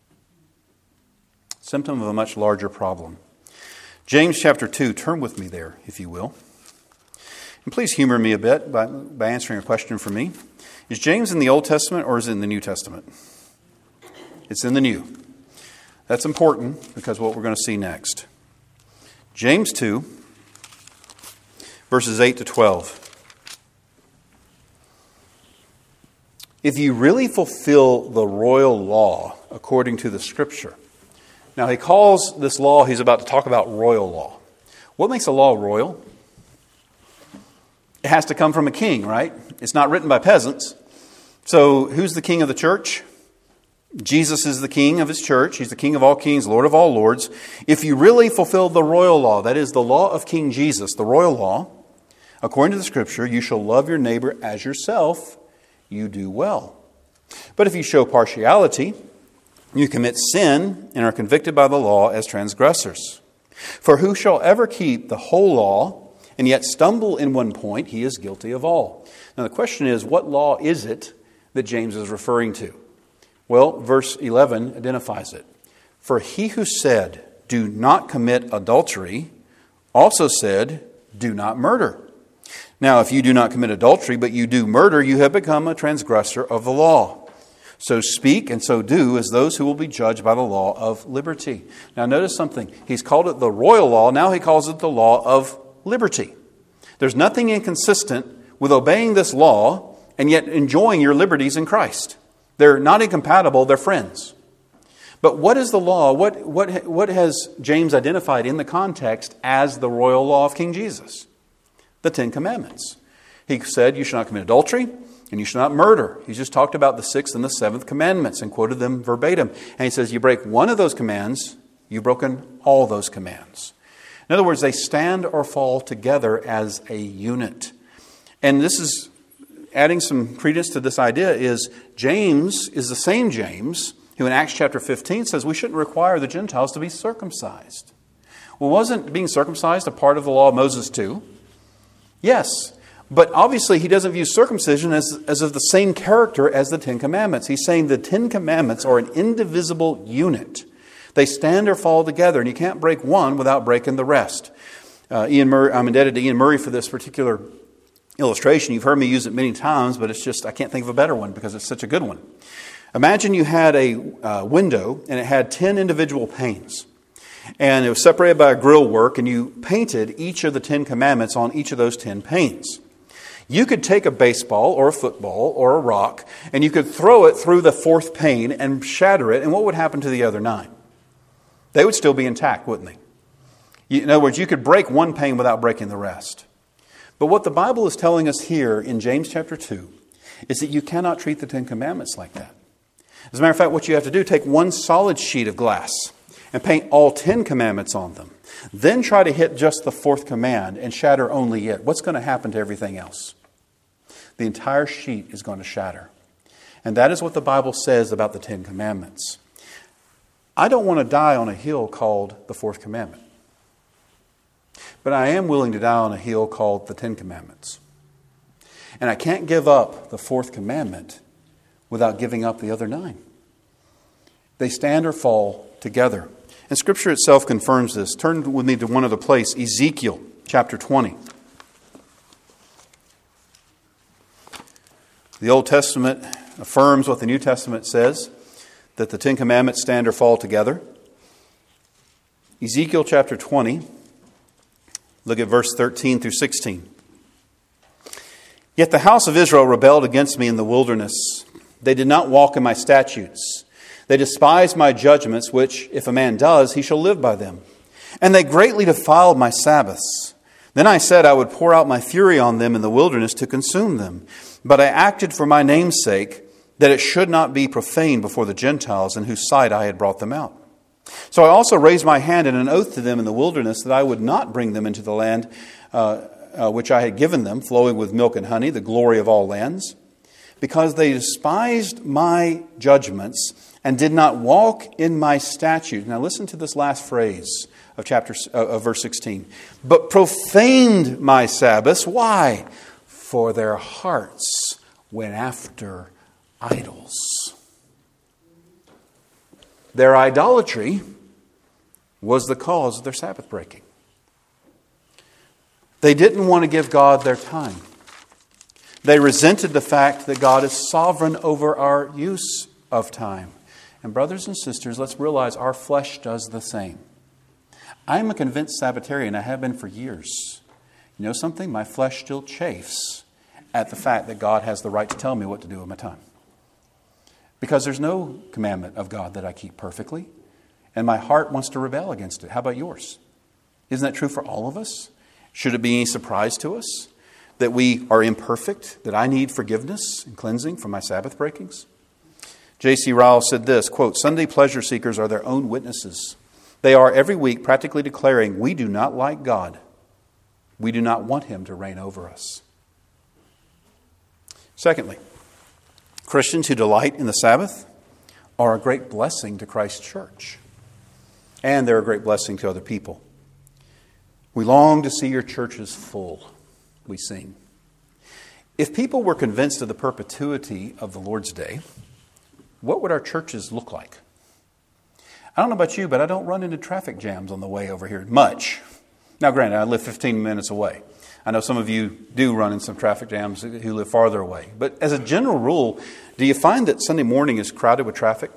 S1: Symptom of a much larger problem. James chapter two, turn with me there, if you will. And please humor me a bit by, by answering a question for me. Is James in the Old Testament or is it in the New Testament? It's in the New. That's important because of what we're going to see next. James two, verses eight to twelve. If you really fulfill the royal law according to the Scripture. Now he calls this law he's about to talk about royal law. What makes a law royal? It has to come from a king, right? It's not written by peasants. So who's the king of the church? Jesus is the king of His church. He's the King of all kings, Lord of all lords. If you really fulfill the royal law, that is the law of King Jesus, the royal law, according to the Scripture, you shall love your neighbor as yourself, you do well. But if you show partiality, you commit sin and are convicted by the law as transgressors. For who shall ever keep the whole law and yet stumble in one point, he is guilty of all. Now the question is, what law is it that that James is referring to? Well, verse eleven identifies it. For he who said, do not commit adultery, also said, do not murder. Now, if you do not commit adultery, but you do murder, you have become a transgressor of the law. So speak and so do as those who will be judged by the law of liberty. Now, notice something. He's called it the royal law. Now he calls it the law of liberty. There's nothing inconsistent with obeying this law and yet enjoying your liberties in Christ. They're not incompatible. They're friends. But what is the law? What, what, what has James identified in the context as the royal law of King Jesus? The Ten Commandments. He said you shall not commit adultery and you shall not murder. He just talked about the sixth and the seventh commandments and quoted them verbatim. And he says you break one of those commands, you've broken all those commands. In other words, they stand or fall together as a unit. And this is adding some credence to this idea is James is the same James who in Acts chapter fifteen says we shouldn't require the Gentiles to be circumcised. Well, wasn't being circumcised a part of the law of Moses too? Yes, but obviously he doesn't view circumcision as, as of the same character as the Ten Commandments. He's saying the Ten Commandments are an indivisible unit. They stand or fall together, and you can't break one without breaking the rest. Uh, Ian Murray, I'm indebted to Ian Murray for this particular illustration. You've heard me use it many times, but it's just I can't think of a better one because it's such a good one. Imagine you had a uh, window, and it had ten individual panes. And it was separated by a grill work, and you painted each of the Ten Commandments on each of those ten panes. You could take a baseball or a football or a rock, and you could throw it through the fourth pane and shatter it, and what would happen to the other nine? They would still be intact, wouldn't they? In other words, you could break one pane without breaking the rest. But what the Bible is telling us here in James chapter two is that you cannot treat the Ten Commandments like that. As a matter of fact, what you have to do, take one solid sheet of glass and paint all ten commandments on them. Then try to hit just the fourth command and shatter only it. What's going to happen to everything else? The entire sheet is going to shatter. And that is what the Bible says about the Ten Commandments. I don't want to die on a hill called the fourth commandment. But I am willing to die on a hill called the Ten Commandments. And I can't give up the fourth commandment without giving up the other nine. They stand or fall together. And Scripture itself confirms this. Turn with me to one other place, Ezekiel chapter twenty. The Old Testament affirms what the New Testament says, that the Ten Commandments stand or fall together. Ezekiel chapter twenty, look at verse thirteen through sixteen. Yet the house of Israel rebelled against me in the wilderness. They did not walk in my statutes. They despised my judgments, which, if a man does, he shall live by them. And they greatly defiled my Sabbaths. Then I said I would pour out my fury on them in the wilderness to consume them. But I acted for my name's sake, that it should not be profaned before the Gentiles, in whose sight I had brought them out. So I also raised my hand in an oath to them in the wilderness, that I would not bring them into the land uh, uh, which I had given them, flowing with milk and honey, the glory of all lands, because they despised my judgments and did not walk in my statutes. Now listen to this last phrase of chapter uh, of verse sixteen. But profaned my Sabbaths. Why? For their hearts went after idols. Their idolatry was the cause of their Sabbath breaking. They didn't want to give God their time. They resented the fact that God is sovereign over our use of time. And brothers and sisters, let's realize our flesh does the same. I'm a convinced Sabbatarian. I have been for years. You know something? My flesh still chafes at the fact that God has the right to tell me what to do with my time. Because there's no commandment of God that I keep perfectly. And my heart wants to rebel against it. How about yours? Isn't that true for all of us? Should it be any surprise to us that we are imperfect, that I need forgiveness and cleansing from my Sabbath breakings? J C Ryle said this, quote, Sunday pleasure seekers are their own witnesses. They are every week practically declaring, we do not like God. We do not want Him to reign over us. Secondly, Christians who delight in the Sabbath are a great blessing to Christ's church. And they're a great blessing to other people. We long to see your churches full, we sing. If people were convinced of the perpetuity of the Lord's Day, what would our churches look like? I don't know about you, but I don't run into traffic jams on the way over here much. Now, granted, I live fifteen minutes away. I know some of you do run in some traffic jams who live farther away. But as a general rule, do you find that Sunday morning is crowded with traffic?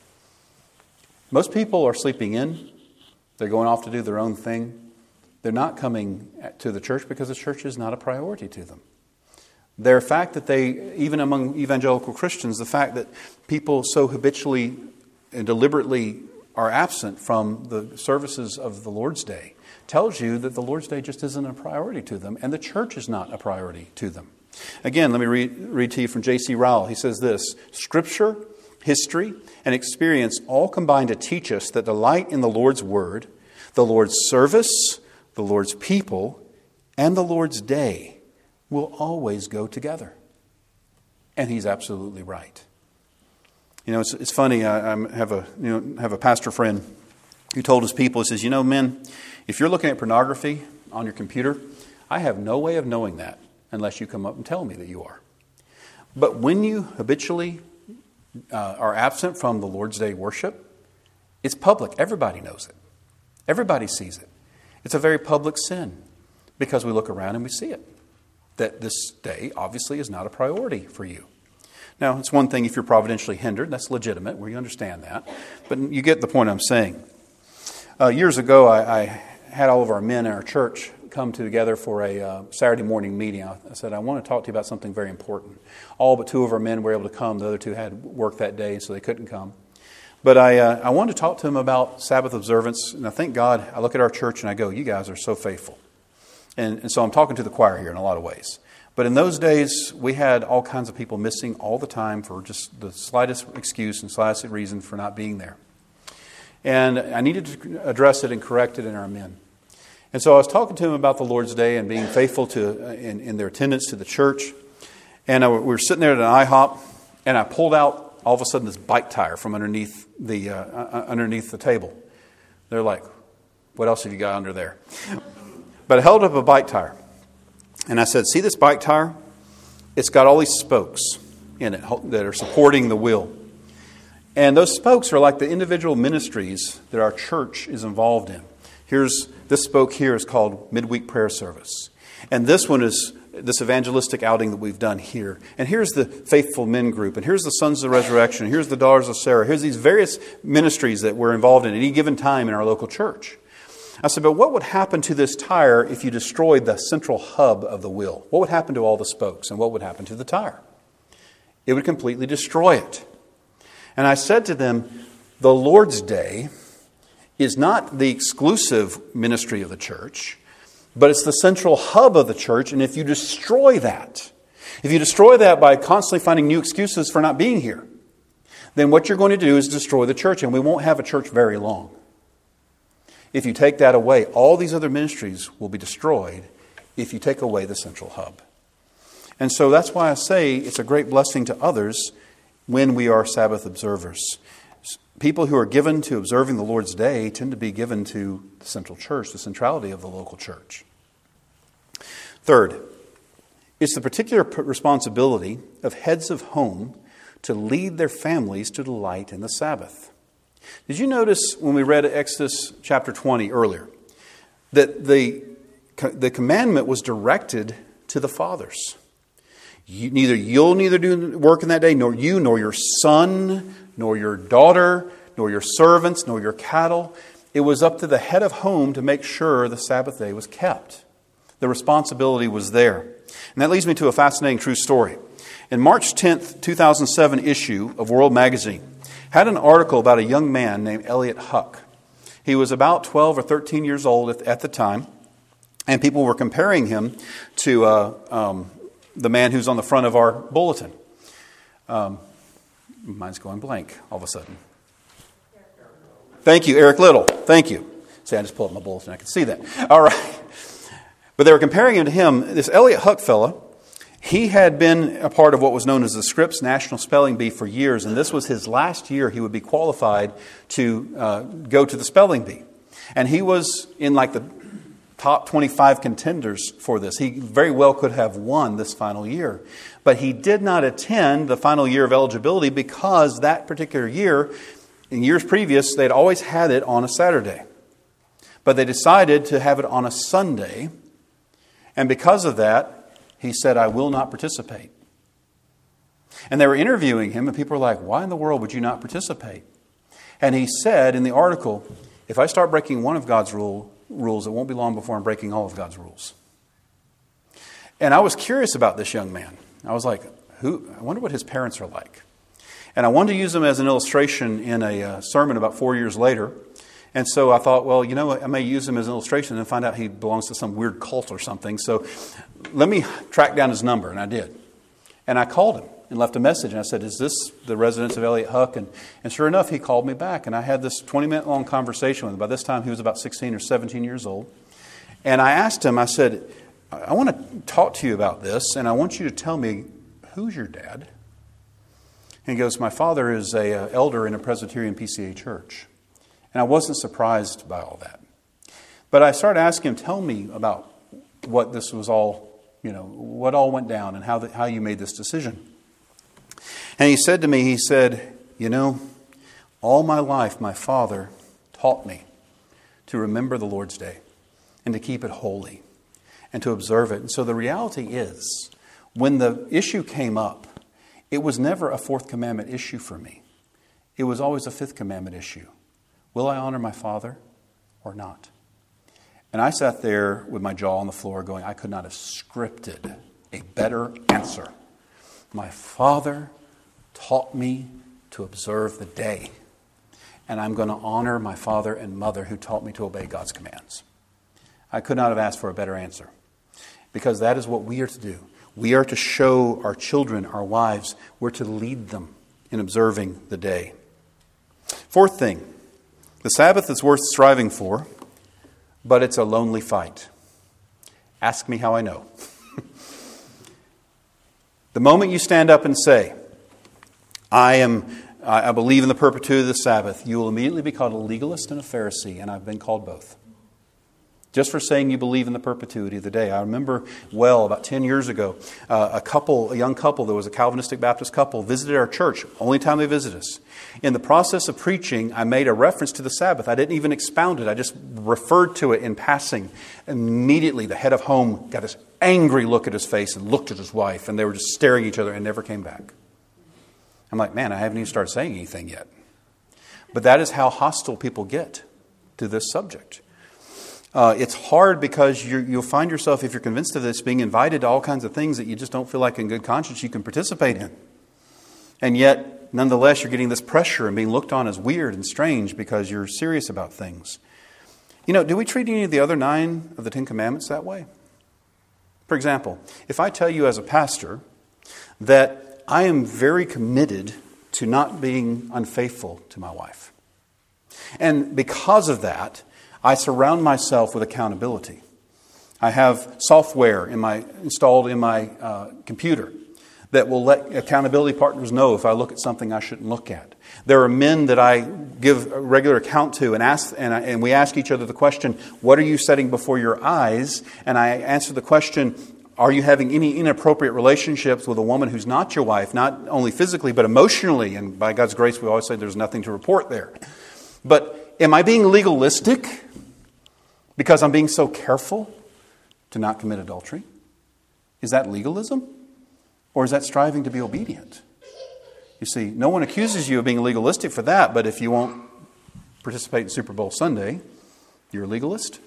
S1: Most people are sleeping in. They're going off to do their own thing. They're not coming to the church because the church is not a priority to them. Their fact that they, even among evangelical Christians, the fact that people so habitually and deliberately are absent from the services of the Lord's Day tells you that the Lord's Day just isn't a priority to them, and the church is not a priority to them. Again, let me read, read to you from J C Rowell. He says this: Scripture, history, and experience all combine to teach us that delight in the Lord's Word, the Lord's service, the Lord's people, and the Lord's Day will always go together. And he's absolutely right. You know, it's, it's funny. I, I have a you know have a pastor friend who told his people, he says, you know, men, if you're looking at pornography on your computer, I have no way of knowing that unless you come up and tell me that you are. But when you habitually uh, are absent from the Lord's Day worship, it's public. Everybody knows it. Everybody sees it. It's a very public sin because we look around and we see it, that this day obviously is not a priority for you. Now, it's one thing if you're providentially hindered. That's legitimate. We understand that. But you get the point I'm saying. Uh, years ago, I, I had all of our men in our church come together for a uh, Saturday morning meeting. I, I said, I want to talk to you about something very important. All but two of our men were able to come. The other two had work that day, so they couldn't come. But I uh, I wanted to talk to them about Sabbath observance. And I thank God, I look at our church and I go, you guys are so faithful. And, and so I'm talking to the choir here in a lot of ways. But in those days, we had all kinds of people missing all the time for just the slightest excuse and slightest reason for not being there. And I needed to address it and correct it in our men. And so I was talking to them about the Lord's Day and being faithful to uh, in, in their attendance to the church. And I, we were sitting there at an IHOP, and I pulled out all of a sudden this bike tire from underneath the uh, uh, underneath the table. They're like, "What else have you got under there?" But I held up a bike tire. And I said, see this bike tire? It's got all these spokes in it that are supporting the wheel. And those spokes are like the individual ministries that our church is involved in. Here's this spoke here is called Midweek Prayer Service. And this one is this evangelistic outing that we've done here. And here's the Faithful Men group. And here's the Sons of the Resurrection. Here's the Daughters of Sarah. Here's these various ministries that we're involved in at any given time in our local church. I said, but what would happen to this tire if you destroyed the central hub of the wheel? What would happen to all the spokes? And what would happen to the tire? It would completely destroy it. And I said to them, the Lord's Day is not the exclusive ministry of the church, but it's the central hub of the church. And if you destroy that, if you destroy that by constantly finding new excuses for not being here, then what you're going to do is destroy the church, and we won't have a church very long. If you take that away, all these other ministries will be destroyed if you take away the central hub. And so that's why I say it's a great blessing to others when we are Sabbath observers. People who are given to observing the Lord's Day tend to be given to the central church, the centrality of the local church. Third, it's the particular responsibility of heads of home to lead their families to delight in the Sabbath. Did you notice when we read Exodus chapter twenty earlier that the, the commandment was directed to the fathers? You, neither you'll neither do work in that day, nor you, nor your son, nor your daughter, nor your servants, nor your cattle. It was up to the head of home to make sure the Sabbath day was kept. The responsibility was there. And that leads me to a fascinating true story. In March tenth, two thousand seven issue of World Magazine, had an article about a young man named Elliot Huck. He was about twelve or thirteen years old at, at the time, and people were comparing him to uh, um, the man who's on the front of our bulletin. Um, mine's going blank all of a sudden. Thank you, Eric Little. Thank you. See, I just pulled up my bulletin. I can see that. All right. But they were comparing him to him. This Elliot Huck fella, he had been a part of what was known as the Scripps National Spelling Bee for years, and this was his last year he would be qualified to uh, go to the spelling bee. And he was in like the top twenty-five contenders for this. He very well could have won this final year. But he did not attend the final year of eligibility because that particular year, in years previous, they'd always had it on a Saturday. But they decided to have it on a Sunday. And because of that, he said, I will not participate. And they were interviewing him, and people were like, why in the world would you not participate? And he said in the article, if I start breaking one of God's rule, rules, it won't be long before I'm breaking all of God's rules. And I was curious about this young man. I was like, who? I wonder what his parents are like. And I wanted to use him as an illustration in a uh, sermon about four years later. And so I thought, well, you know what? I may use him as an illustration and find out he belongs to some weird cult or something. So let me track down his number. And I did. And I called him and left a message. And I said, is this the residence of Elliot Huck? And, and sure enough, he called me back. And I had this twenty-minute long conversation with him. By this time, he was about sixteen or seventeen years old. And I asked him, I said, I want to talk to you about this. And I want you to tell me, who's your dad? And he goes, my father is a uh, elder in a Presbyterian P C A church. And I wasn't surprised by all that. But I started asking him, tell me about what this was all, you know, what all went down and how the, how you made this decision. And he said to me, he said, you know, all my life my father taught me to remember the Lord's Day and to keep it holy and to observe it. And so the reality is, when the issue came up, it was never a fourth commandment issue for me. It was always a fifth commandment issue. Will I honor my father or not? And I sat there with my jaw on the floor going, I could not have scripted a better answer. My father taught me to observe the day. And I'm going to honor my father and mother who taught me to obey God's commands. I could not have asked for a better answer. Because that is what we are to do. We are to show our children, our wives, we're to lead them in observing the day. Fourth thing, the Sabbath is worth striving for, but it's a lonely fight. Ask me how I know. The moment you stand up and say, I am, I believe in the perpetuity of the Sabbath, you will immediately be called a legalist and a Pharisee, and I've been called both. Just for saying you believe in the perpetuity of the day. I remember well, about ten years ago, uh, a couple, a young couple, there was a Calvinistic Baptist couple, visited our church, only time they visited us. In the process of preaching, I made a reference to the Sabbath. I didn't even expound it. I just referred to it in passing. Immediately, the head of home got this angry look at his face and looked at his wife, and they were just staring at each other and never came back. I'm like, man, I haven't even started saying anything yet. But that is how hostile people get to this subject. Uh, it's hard because you're, you'll find yourself, if you're convinced of this, being invited to all kinds of things that you just don't feel like in good conscience you can participate in. And yet, nonetheless, you're getting this pressure and being looked on as weird and strange because you're serious about things. You know, do we treat any of the other nine of the Ten Commandments that way? For example, if I tell you as a pastor that I am very committed to not being unfaithful to my wife, and because of that, I surround myself with accountability. I have software in my, installed in my uh, computer that will let accountability partners know if I look at something I shouldn't look at. There are men that I give a regular account to and ask, and, I, and we ask each other the question, what are you setting before your eyes? And I answer the question, are you having any inappropriate relationships with a woman who's not your wife, not only physically but emotionally? And by God's grace, we always say there's nothing to report there. But am I being legalistic because I'm being so careful to not commit adultery? Is that legalism? Or is that striving to be obedient? You see, no one accuses you of being legalistic for that, but if you won't participate in Super Bowl Sunday, you're a legalist?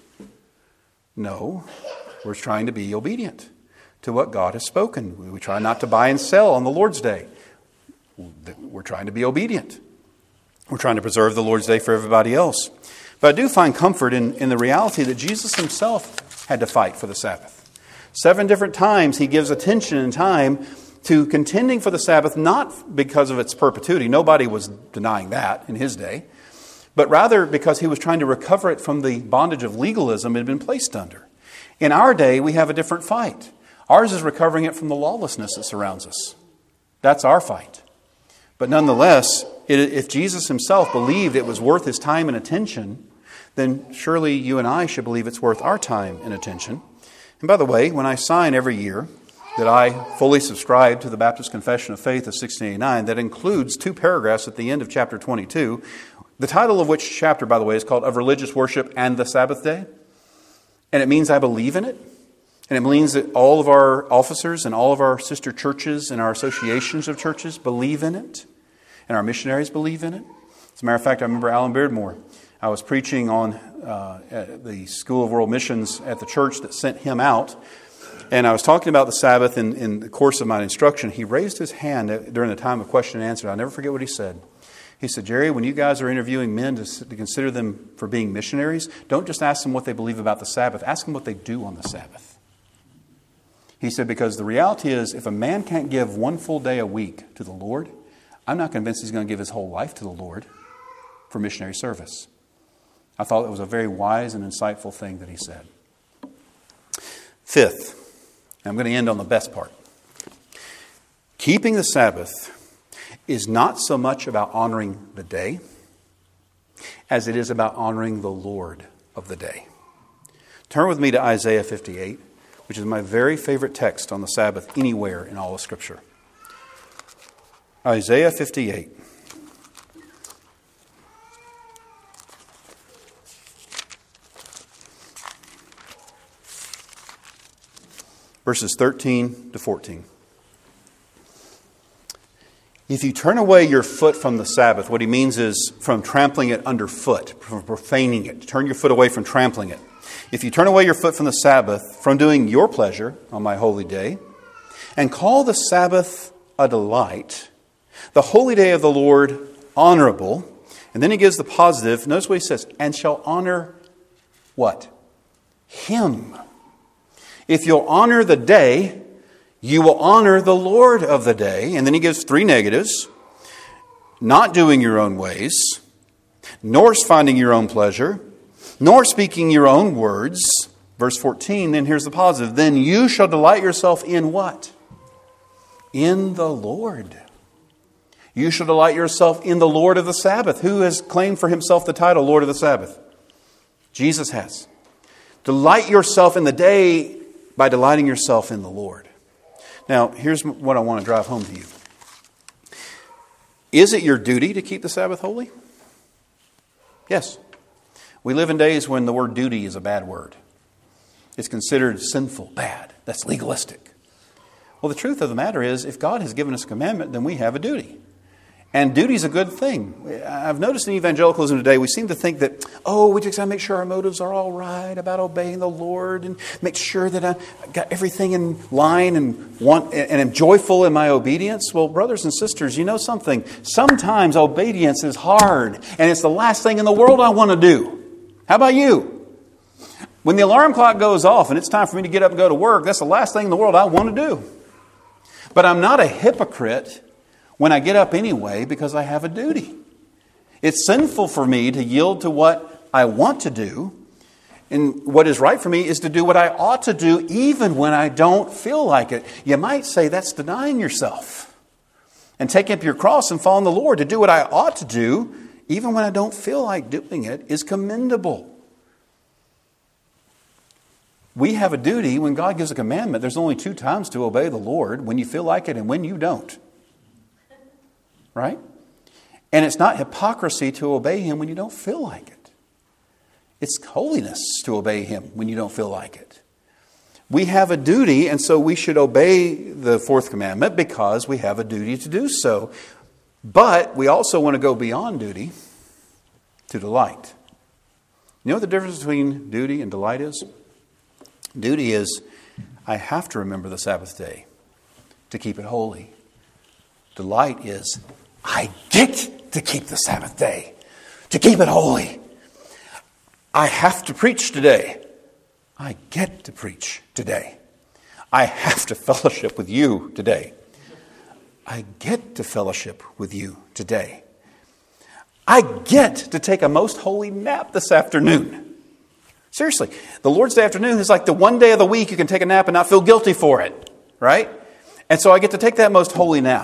S1: No, we're trying to be obedient to what God has spoken. We try not to buy and sell on the Lord's Day. We're trying to be obedient. We're trying to preserve the Lord's Day for everybody else. But I do find comfort in, in the reality that Jesus himself had to fight for the Sabbath. Seven different times he gives attention and time to contending for the Sabbath, not because of its perpetuity. Nobody was denying that in his day. But rather because he was trying to recover it from the bondage of legalism it had been placed under. In our day, we have a different fight. Ours is recovering it from the lawlessness that surrounds us. That's our fight. But nonetheless, it, if Jesus himself believed it was worth his time and attention then surely you and I should believe it's worth our time and attention. And by the way, when I sign every year that I fully subscribe to the Baptist Confession of Faith of sixteen eighty-nine, that includes two paragraphs at the end of chapter twenty-two, the title of which chapter, by the way, is called Of Religious Worship and the Sabbath Day. And it means I believe in it. And it means that all of our officers and all of our sister churches and our associations of churches believe in it. And our missionaries believe in it. As a matter of fact, I remember Alan Beardmore. I was preaching on uh, at the School of World Missions at the church that sent him out. And I was talking about the Sabbath in, in the course of my instruction. He raised his hand during the time of question and answer. I'll never forget what he said. He said, Jerry, when you guys are interviewing men to, to consider them for being missionaries, don't just ask them what they believe about the Sabbath. Ask them what they do on the Sabbath. He said, because the reality is, if a man can't give one full day a week to the Lord, I'm not convinced he's going to give his whole life to the Lord for missionary service. I thought it was a very wise and insightful thing that he said. Fifth, I'm going to end on the best part. Keeping the Sabbath is not so much about honoring the day as it is about honoring the Lord of the day. Turn with me to Isaiah fifty-eight, which is my very favorite text on the Sabbath anywhere in all of Scripture. Isaiah fifty-eight. Verses thirteen to fourteen. If you turn away your foot from the Sabbath, what he means is from trampling it underfoot, from profaning it. Turn your foot away from trampling it. If you turn away your foot from the Sabbath, from doing your pleasure on my holy day, and call the Sabbath a delight, the holy day of the Lord honorable, and then he gives the positive. Notice what he says, and shall honor what? Him. If you'll honor the day, you will honor the Lord of the day. And then he gives three negatives. Not doing your own ways, nor finding your own pleasure, nor speaking your own words. Verse fourteen, then here's the positive. Then you shall delight yourself in what? In the Lord. You shall delight yourself in the Lord of the Sabbath. Who has claimed for himself the title Lord of the Sabbath? Jesus has. Delight yourself in the day by delighting yourself in the Lord. Now, here's what I want to drive home to you. Is it your duty to keep the Sabbath holy? Yes. We live in days when the word duty is a bad word. It's considered sinful, bad. That's legalistic. Well, the truth of the matter is, if God has given us a commandment, then we have a duty. And duty is a good thing. I've noticed in evangelicalism today, we seem to think that, oh, we just got to make sure our motives are all right about obeying the Lord and make sure that I got everything in line and want and am joyful in my obedience. Well, brothers and sisters, you know something. Sometimes obedience is hard, and it's the last thing in the world I want to do. How about you? When the alarm clock goes off and it's time for me to get up and go to work, that's the last thing in the world I want to do. But I'm not a hypocrite when I get up anyway because I have a duty. It's sinful for me to yield to what I want to do. And what is right for me is to do what I ought to do even when I don't feel like it. You might say that's denying yourself. And taking up your cross and following the Lord to do what I ought to do even when I don't feel like doing it is commendable. We have a duty when God gives a commandment. There's only two times to obey the Lord, when you feel like it and when you don't. Right? And it's not hypocrisy to obey Him when you don't feel like it. It's holiness to obey Him when you don't feel like it. We have a duty, and so we should obey the fourth commandment because we have a duty to do so. But we also want to go beyond duty to delight. You know what the difference between duty and delight is? Duty is, I have to remember the Sabbath day to keep it holy. Delight is, I get to keep the Sabbath day, to keep it holy. I have to preach today. I get to preach today. I have to fellowship with you today. I get to fellowship with you today. I get to take a most holy nap this afternoon. Seriously, the Lord's Day afternoon is like the one day of the week you can take a nap and not feel guilty for it, right? And so I get to take that most holy nap.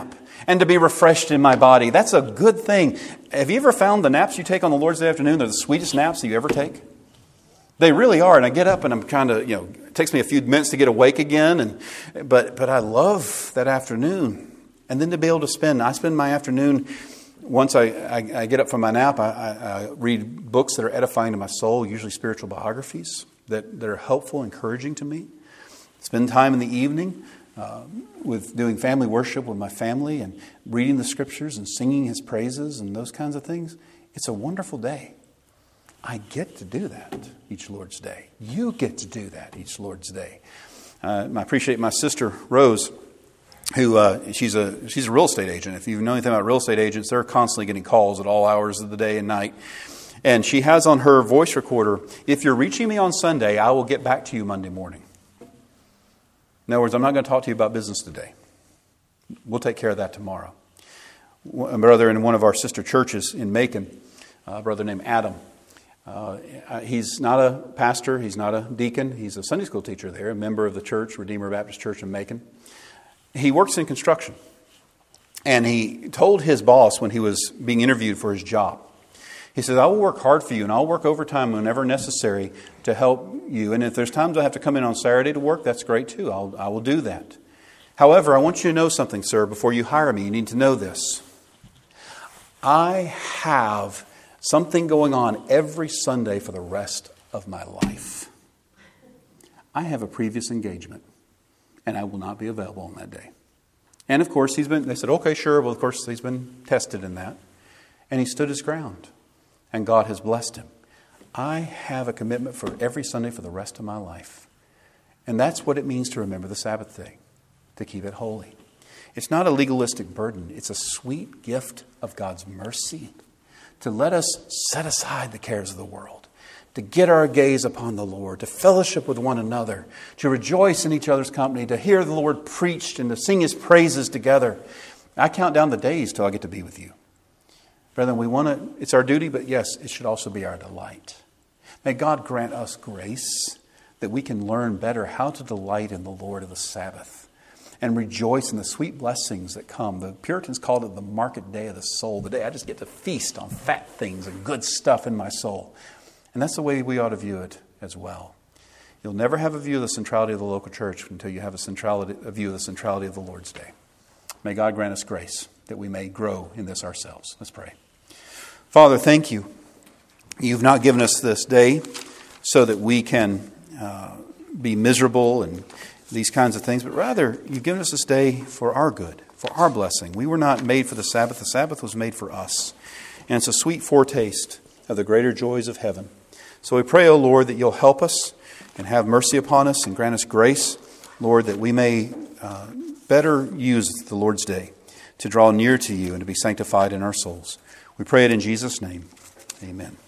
S1: and to be refreshed in my body. That's a good thing. Have you ever found the naps you take on the Lord's Day afternoon are the sweetest naps that you ever take? They really are. And I get up and I'm kind of, you know, it takes me a few minutes to get awake again. And but but I love that afternoon. And then to be able to spend, I spend my afternoon, once I, I, I get up from my nap, I, I, I read books that are edifying to my soul, usually spiritual biographies that, that are helpful, encouraging to me. Spend time in the evening uh, with doing family worship with my family and reading the Scriptures and singing His praises and those kinds of things. It's a wonderful day. I get to do that each Lord's Day. You get to do that each Lord's Day. Uh, I appreciate my sister, Rose, who uh, she's a she's a real estate agent. If you know anything about real estate agents, they're constantly getting calls at all hours of the day and night. And she has on her voice recorder, "If you're reaching me on Sunday, I will get back to you Monday morning." In other words, I'm not going to talk to you about business today. We'll take care of that tomorrow. A brother in one of our sister churches in Macon, a brother named Adam, Uh, he's not a pastor, he's not a deacon, he's a Sunday school teacher there, a member of the church, Redeemer Baptist Church in Macon. He works in construction. And he told his boss when he was being interviewed for his job, he says, "I will work hard for you and I'll work overtime whenever necessary to help you. And if there's times I have to come in on Saturday to work, that's great too. I'll, I will do that. However, I want you to know something, sir, before you hire me. You need to know this. I have something going on every Sunday for the rest of my life. I have a previous engagement, and I will not be available on that day." And of course, he's been. They said, "Okay, sure." Well, of course, he's been tested in that, and he stood his ground, and God has blessed him. I have a commitment for every Sunday for the rest of my life, and that's what it means to remember the Sabbath day, to keep it holy. It's not a legalistic burden; it's a sweet gift of God's mercy, to let us set aside the cares of the world, to get our gaze upon the Lord, to fellowship with one another, to rejoice in each other's company, to hear the Lord preached and to sing His praises together. I count down the days till I get to be with you. Brethren, we want to, it's our duty, but yes, it should also be our delight. May God grant us grace that we can learn better how to delight in the Lord of the Sabbath and rejoice in the sweet blessings that come. The Puritans called it the market day of the soul. The day I just get to feast on fat things and good stuff in my soul. And that's the way we ought to view it as well. You'll never have a view of the centrality of the local church until you have a, centrality, a view of the centrality of the Lord's Day. May God grant us grace that we may grow in this ourselves. Let's pray. Father, thank you. You've not given us this day so that we can uh, be miserable and these kinds of things, but rather you've given us this day for our good, for our blessing. We were not made for the Sabbath. The Sabbath was made for us. And it's a sweet foretaste of the greater joys of heaven. So we pray, O Lord, that you'll help us and have mercy upon us and grant us grace, Lord, that we may uh, better use the Lord's day to draw near to you and to be sanctified in our souls. We pray it in Jesus' name. Amen.